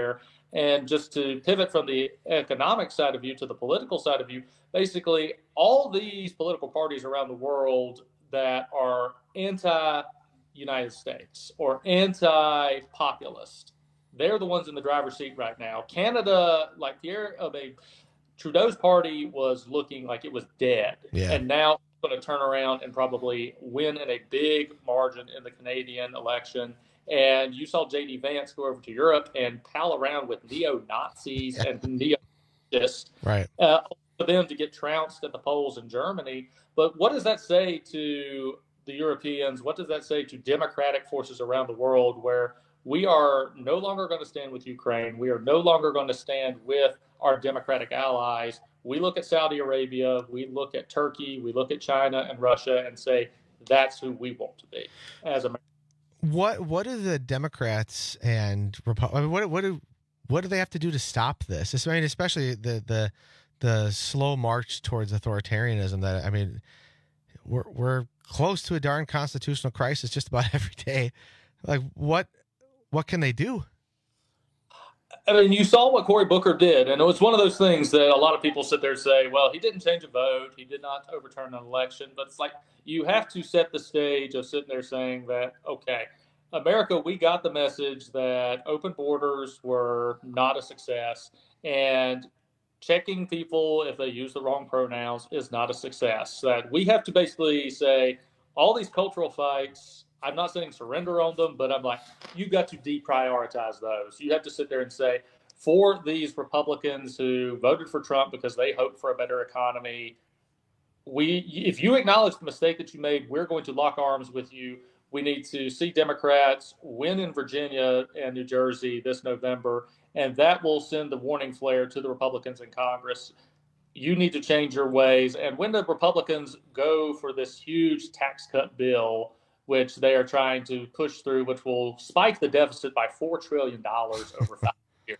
And just to pivot from the economic side of you to the political side of you, basically all these political parties around the world that are anti-United States or anti-populist, they're the ones in the driver's seat right now. Canada, like Pierre, I mean, Trudeau's party was looking like it was dead. Yeah. And now it's going to turn around and probably win in a big margin in the Canadian election. And you saw J D Vance go over to Europe and pal around with neo-Nazis and neo-fascists. Right. Uh, for them to get trounced at the polls in Germany. But what does that say to the Europeans? What does that say to democratic forces around the world where we are no longer going to stand with Ukraine? We are no longer going to stand with our democratic allies. We look at Saudi Arabia, we look at Turkey, we look at China and Russia and say, that's who we want to be as Americans. What what do the Democrats and Repu- I mean, what what do what do they have to do to stop this? I mean, especially the the the slow march towards authoritarianism. That I mean, we're we're close to a darn constitutional crisis just about every day. Like, what what can they do? I mean, you saw what Cory Booker did, and it was one of those things that a lot of people sit there and say, well, he didn't change a vote, he did not overturn an election, but it's like you have to set the stage of sitting there saying that, okay, America, we got the message that open borders were not a success, and checking people if they use the wrong pronouns is not a success. That we have to basically say all these cultural fights, I'm not saying surrender on them, but I'm like, you've got to deprioritize those. You have to sit there and say, for these Republicans who voted for Trump because they hoped for a better economy, we, if you acknowledge the mistake that you made, we're going to lock arms with you. We need to see Democrats win in Virginia and New Jersey this November, and that will send the warning flare to the Republicans in Congress. You need to change your ways. And when the Republicans go for this huge tax cut bill, which they are trying to push through, which will spike the deficit by four trillion dollars over five years.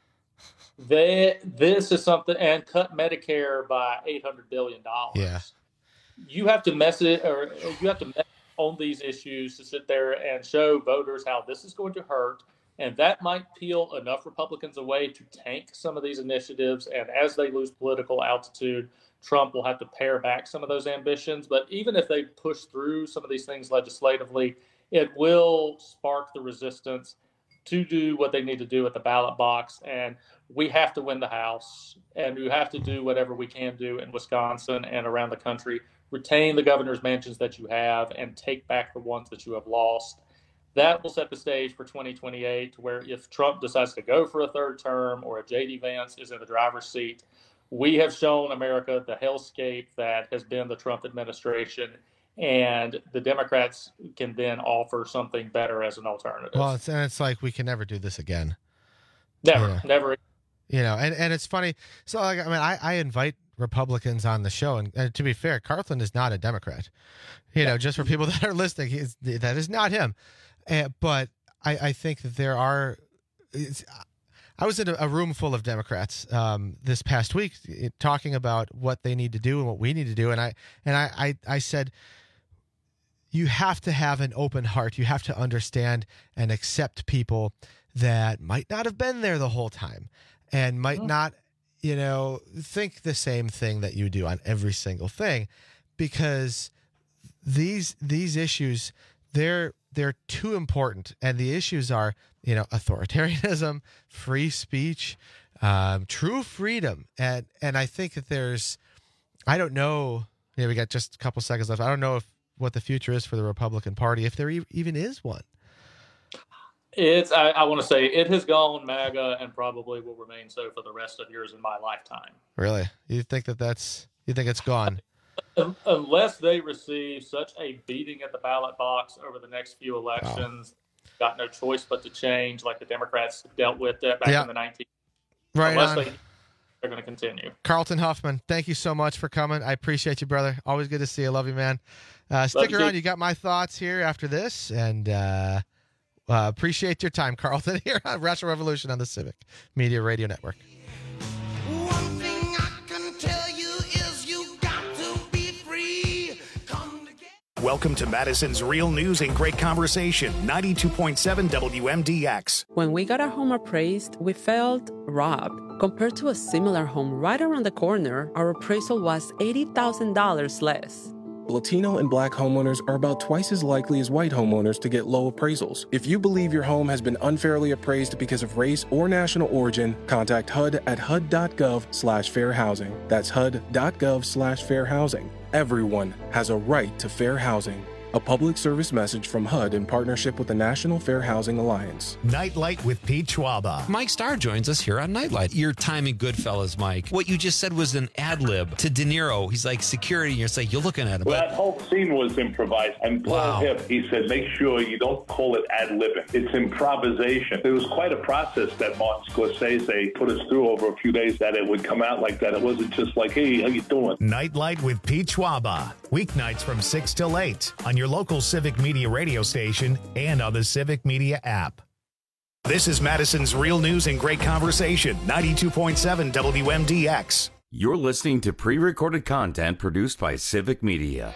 They, this is something, and cut Medicare by eight hundred billion dollars. Yeah. You have to mess it, or you have to mess on these issues to sit there and show voters how this is going to hurt. And that might peel enough Republicans away to tank some of these initiatives. And as they lose political altitude, Trump will have to pare back some of those ambitions. But even if they push through some of these things legislatively, it will spark the resistance to do what they need to do at the ballot box. And we have to win the House, and we have to do whatever we can do in Wisconsin and around the country. Retain the governor's mansions that you have and take back the ones that you have lost. That will set the stage for twenty twenty-eight, where if Trump decides to go for a third term or if J D Vance is in the driver's seat, we have shown America the hellscape that has been the Trump administration, and the Democrats can then offer something better as an alternative. Well, it's, and it's like we can never do this again. Never, you know, never. You know, and, and it's funny. So, like, I mean, I, I invite Republicans on the show, and, and to be fair, Cartland is not a Democrat. You know, just for people that are listening, he's, that is not him. Uh, but I, I think that there are. It's, I was in a, a room full of Democrats um, this past week it, talking about what they need to do and what we need to do, and I and I, I, I said, you have to have an open heart. You have to understand and accept people that might not have been there the whole time and might not, you know, think the same thing that you do on every single thing, because these these issues, they're they're too important, and the issues are, you know, authoritarianism, free speech, um, true freedom, and and I think that there's, I don't know, you know, we got just a couple seconds left. I don't know if what the future is for the Republican Party, if there e- even is one. It's, I, I want to say it has gone MAGA and probably will remain so for the rest of yours in my lifetime. Really? You think that that's, you think it's gone? Unless they receive such a beating at the ballot box over the next few elections, wow. got no choice but to change, like the Democrats dealt with that back yeah. in the nineties. Right Unless on. they, they're going to continue. Carlton Huffman, thank you so much for coming. I appreciate you, brother. Always good to see you. Love you, man. Uh, stick around. You got my thoughts here after this, and uh, uh, appreciate your time, Carlton, here on Rational Revolution on the Civic Media Radio Network. Welcome to Madison's Real News and Great Conversation, ninety-two point seven W M D X. When we got our home appraised, we felt robbed. Compared to a similar home right around the corner, our appraisal was eighty thousand dollars less. Latino and Black homeowners are about twice as likely as white homeowners to get low appraisals. If you believe your home has been unfairly appraised because of race or national origin, contact H U D at H U D dot gov slash fair housing. That's H U D dot gov slash fair housing. Everyone has a right to fair housing. A public service message from H U D in partnership with the National Fair Housing Alliance. Nightlight with Pete Schwaba. Mike Starr joins us here on Nightlight. Your time in Goodfellas, Mike. What you just said was an ad lib to De Niro. He's like security, and you're like, you're looking at him. Well, that whole scene was improvised. And Paul Wow. Hip, he said, make sure you don't call it ad libbing. It's improvisation. It was quite a process that Martin Scorsese put us through over a few days that it would come out like that. It wasn't just like, hey, how you doing? Nightlight with Pete Schwaba. Weeknights from six till eight on your local Civic Media radio station and on the Civic Media app. This is Madison's Real News and Great Conversation, ninety-two point seven W M D X. You're listening to pre-recorded content produced by Civic Media.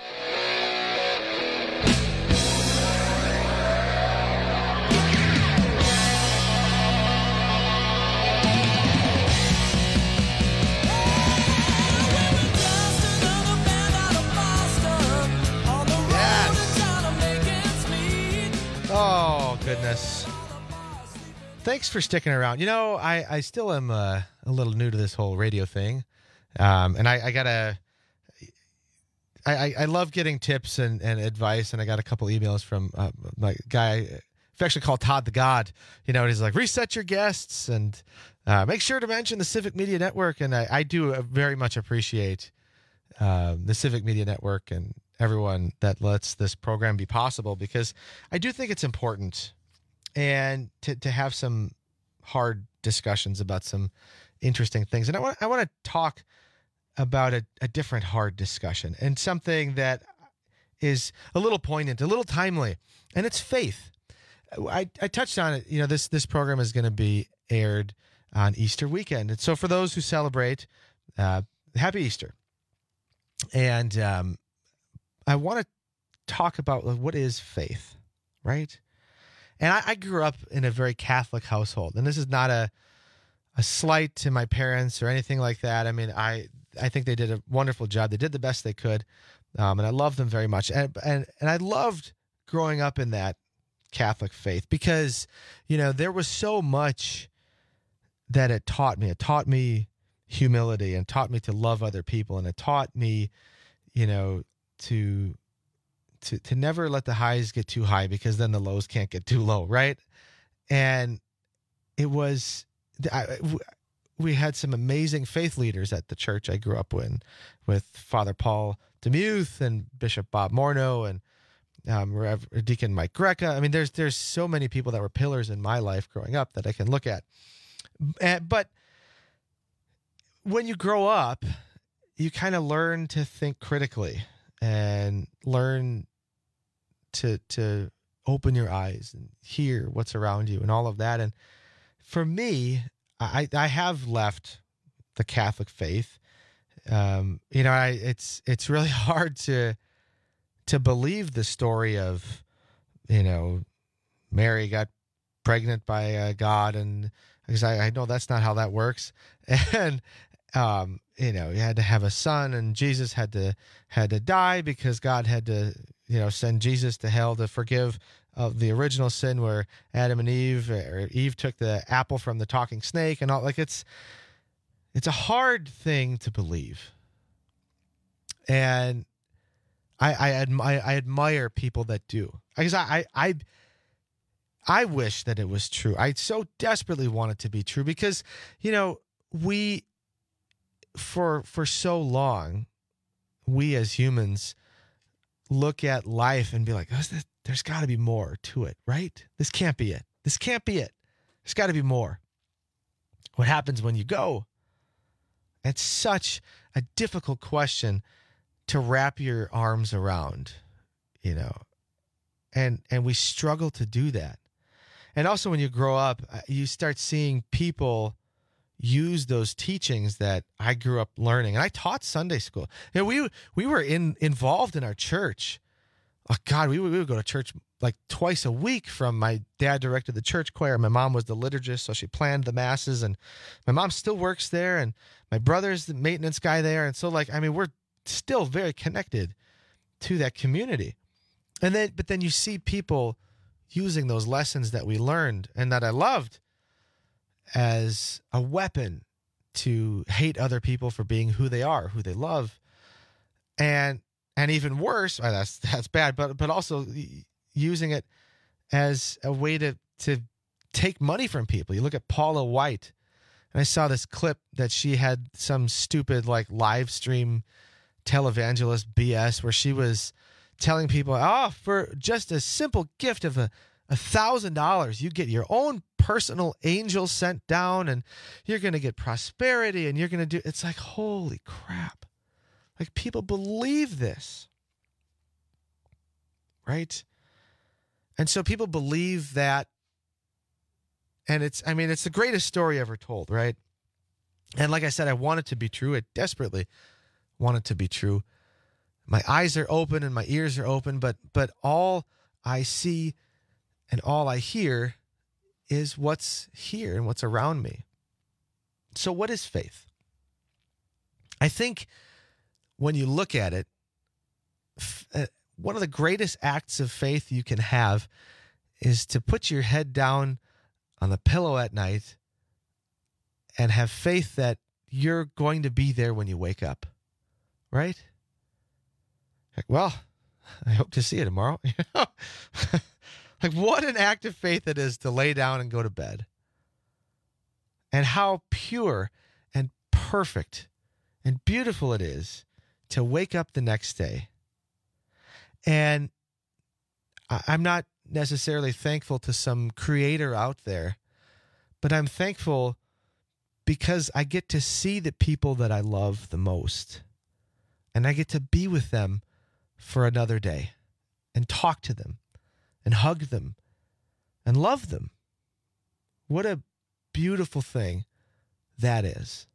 Oh, goodness. Thanks for sticking around. You know, I, I still am uh, a little new to this whole radio thing. Um, and I, I got to, I, I love getting tips and, and advice. And I got a couple emails from uh, my guy, affectionately called Todd the God. You know, and he's like, reset your guests and uh, make sure to mention the Civic Media Network. And I, I do very much appreciate uh, the Civic Media Network and everyone that lets this program be possible, because I do think it's important and to, to have some hard discussions about some interesting things. And I want I want to talk about a, a different hard discussion and something that is a little poignant, a little timely, and it's faith. I, I touched on it. You know, this, this program is going to be aired on Easter weekend. And so for those who celebrate, uh, happy Easter. And, um, I want to talk about what is faith, right? And I, I grew up in a very Catholic household, and this is not a a slight to my parents or anything like that. I mean, I I think they did a wonderful job. They did the best they could, um, and I love them very much. And and and I loved growing up in that Catholic faith because, you know, there was so much that it taught me. It taught me humility and taught me to love other people, and it taught me, you know, to to to never let the highs get too high, because then the lows can't get too low, right? And it was I, we had some amazing faith leaders at the church I grew up in, with Father Paul DeMuth and Bishop Bob Morneau and um, Rev, Deacon Mike Greca. I mean, there's there's so many people that were pillars in my life growing up that I can look at. And, but when you grow up, you kind of learn to think critically and learn to to open your eyes and hear what's around you and all of that. And for me, I, I have left the Catholic faith. Um, you know, I, it's it's really hard to to believe the story of, you know, Mary got pregnant by uh, God, and because I, I know that's not how that works. And um, you know, you had to have a son, and Jesus had to had to die because God had to, you know, send Jesus to hell to forgive of the original sin where Adam and Eve, or Eve took the apple from the talking snake and all. Like, it's it's a hard thing to believe, and I I admire I admire people that do, because I I. I I wish that it was true. I so desperately want it to be true, because, you know, we, for for so long, we as humans look at life and be like, oh, this, there's got to be more to it, right? This can't be it. This can't be it. There's got to be more. What happens when you go? It's such a difficult question to wrap your arms around, you know, and and we struggle to do that. And also, when you grow up, you start seeing people use those teachings that I grew up learning. And I taught Sunday school. You know, we we were in involved in our church oh God, we would, we would go to church like twice a week. From my dad directed the church choir. My mom was the liturgist, so she planned the masses, and my mom still works there, and my brother's the maintenance guy there. And so like, I mean, we're still very connected to that community. And then, but then you see people using those lessons that we learned and that I loved as a weapon to hate other people for being who they are, who they love. And, and even worse, well, that's, that's bad, but, but also using it as a way to, to take money from people. You look at Paula White, and I saw this clip that she had some stupid like live stream televangelist B S where she was telling people, oh, for just a simple gift of a a thousand dollars, you get your own personal angel sent down, and you're going to get prosperity, and you're going to do. It's like, holy crap! Like, people believe this, right? And so people believe that, and it's. I mean, it's the greatest story ever told, right? And like I said, I want it to be true. I desperately want it to be true. My eyes are open and my ears are open, but but all I see and all I hear is what's here and what's around me. So what is faith? I think when you look at it, f- uh, one of the greatest acts of faith you can have is to put your head down on the pillow at night and have faith that you're going to be there when you wake up, right? Like, well, I hope to see you tomorrow. Like, what an act of faith it is to lay down and go to bed. And how pure and perfect and beautiful it is to wake up the next day. And I'm not necessarily thankful to some creator out there, but I'm thankful because I get to see the people that I love the most. And I get to be with them for another day and talk to them and hug them and love them. What a beautiful thing that is.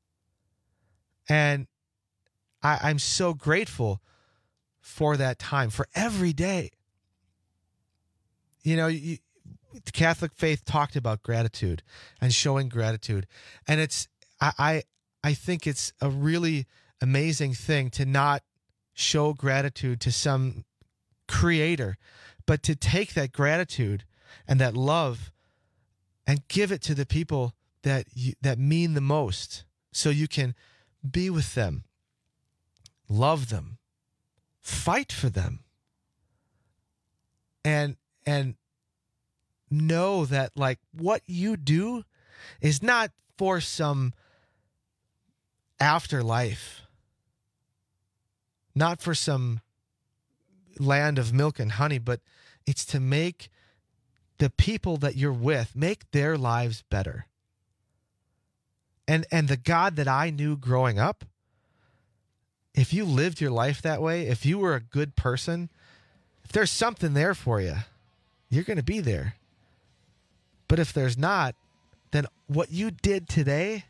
And I, I'm so grateful for that time, for every day. You know, you, the Catholic faith talked about gratitude and showing gratitude. And it's, I, I, I think it's a really amazing thing to not show gratitude to some creator, but to take that gratitude and that love and give it to the people that you, that mean the most, so you can be with them, love them, fight for them, and and know that like what you do is not for some afterlife, not for some land of milk and honey, but it's to make the people that you're with, make their lives better. And and the God that I knew growing up, if you lived your life that way, if you were a good person, if there's something there for you, you're going to be there. But if there's not, then what you did today,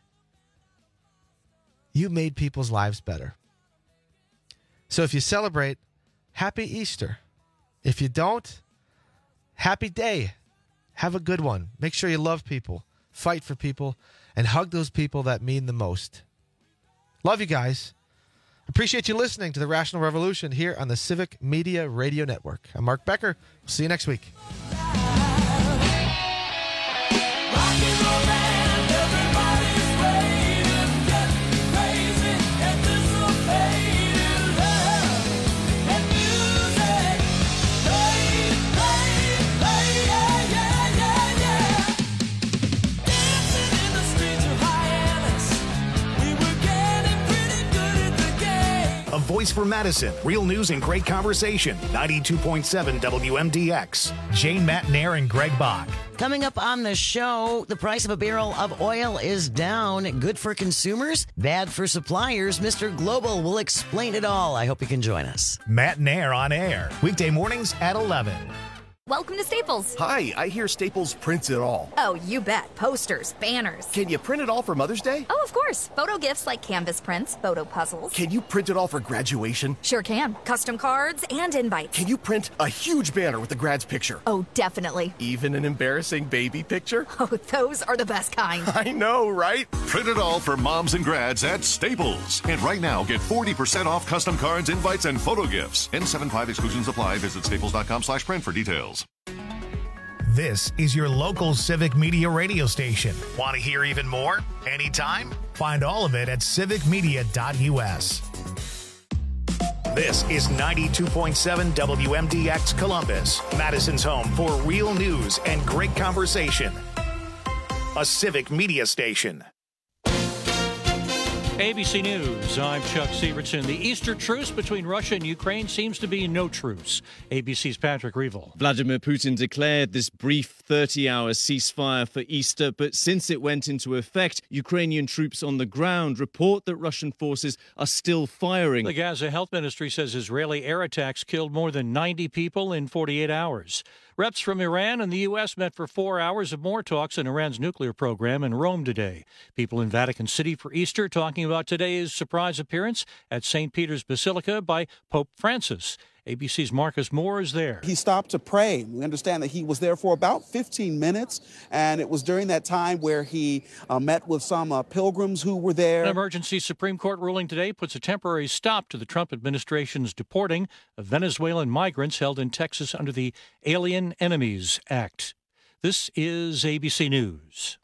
you made people's lives better. So if you celebrate, happy Easter. If you don't, happy day. Have a good one. Make sure you love people, fight for people, and hug those people that mean the most. Love you guys. Appreciate you listening to The Rational Revolution here on the Civic Media Radio Network. I'm Mark Becker. We'll see you next week. Voice for Madison, real news and great conversation. ninety-two point seven W M D X. Jane Matnair and Greg Bach. Coming up on the show, the price of a barrel of oil is down. Good for consumers, bad for suppliers. Mister Global will explain it all. I hope you can join us. Matnair on air, weekday mornings at eleven. welcome to Staples. Hi, I hear Staples prints it all. Oh, you bet. Posters, banners. Can you print it all for Mother's Day? Oh, of course. Photo gifts like canvas prints, photo puzzles. Can you print it all for graduation? Sure can. Custom cards and invites. Can you print a huge banner with the grad's picture? Oh, definitely. Even an embarrassing baby picture? Oh, those are the best kind. I know, right? Print it all for moms and grads at Staples. And right now, get forty percent off custom cards, invites, and photo gifts. N seventy-five exclusions apply. Visit staples.com slash print for details. This is your local Civic Media radio station. Want to hear even more? Anytime? Find all of it at civic media dot u s. This is ninety-two point seven W M D X Columbus, Madison's home for real news and great conversation. A Civic Media station. A B C News, I'm Chuck Severson. The Easter truce between Russia and Ukraine seems to be no truce. A B C's Patrick Reevell. Vladimir Putin declared this brief thirty-hour ceasefire for Easter, but since it went into effect, Ukrainian troops on the ground report that Russian forces are still firing. The Gaza Health Ministry says Israeli air attacks killed more than ninety people in forty-eight hours. Reps from Iran and the U S met for four hours of more talks on Iran's nuclear program in Rome today. People in Vatican City for Easter talking about today's surprise appearance at Saint Peter's Basilica by Pope Francis. A B C's Marcus Moore is there. He stopped to pray. We understand that he was there for about fifteen minutes, and it was during that time where he uh, met with some uh, pilgrims who were there. An emergency Supreme Court ruling today puts a temporary stop to the Trump administration's deporting of Venezuelan migrants held in Texas under the Alien Enemies Act. This is A B C News.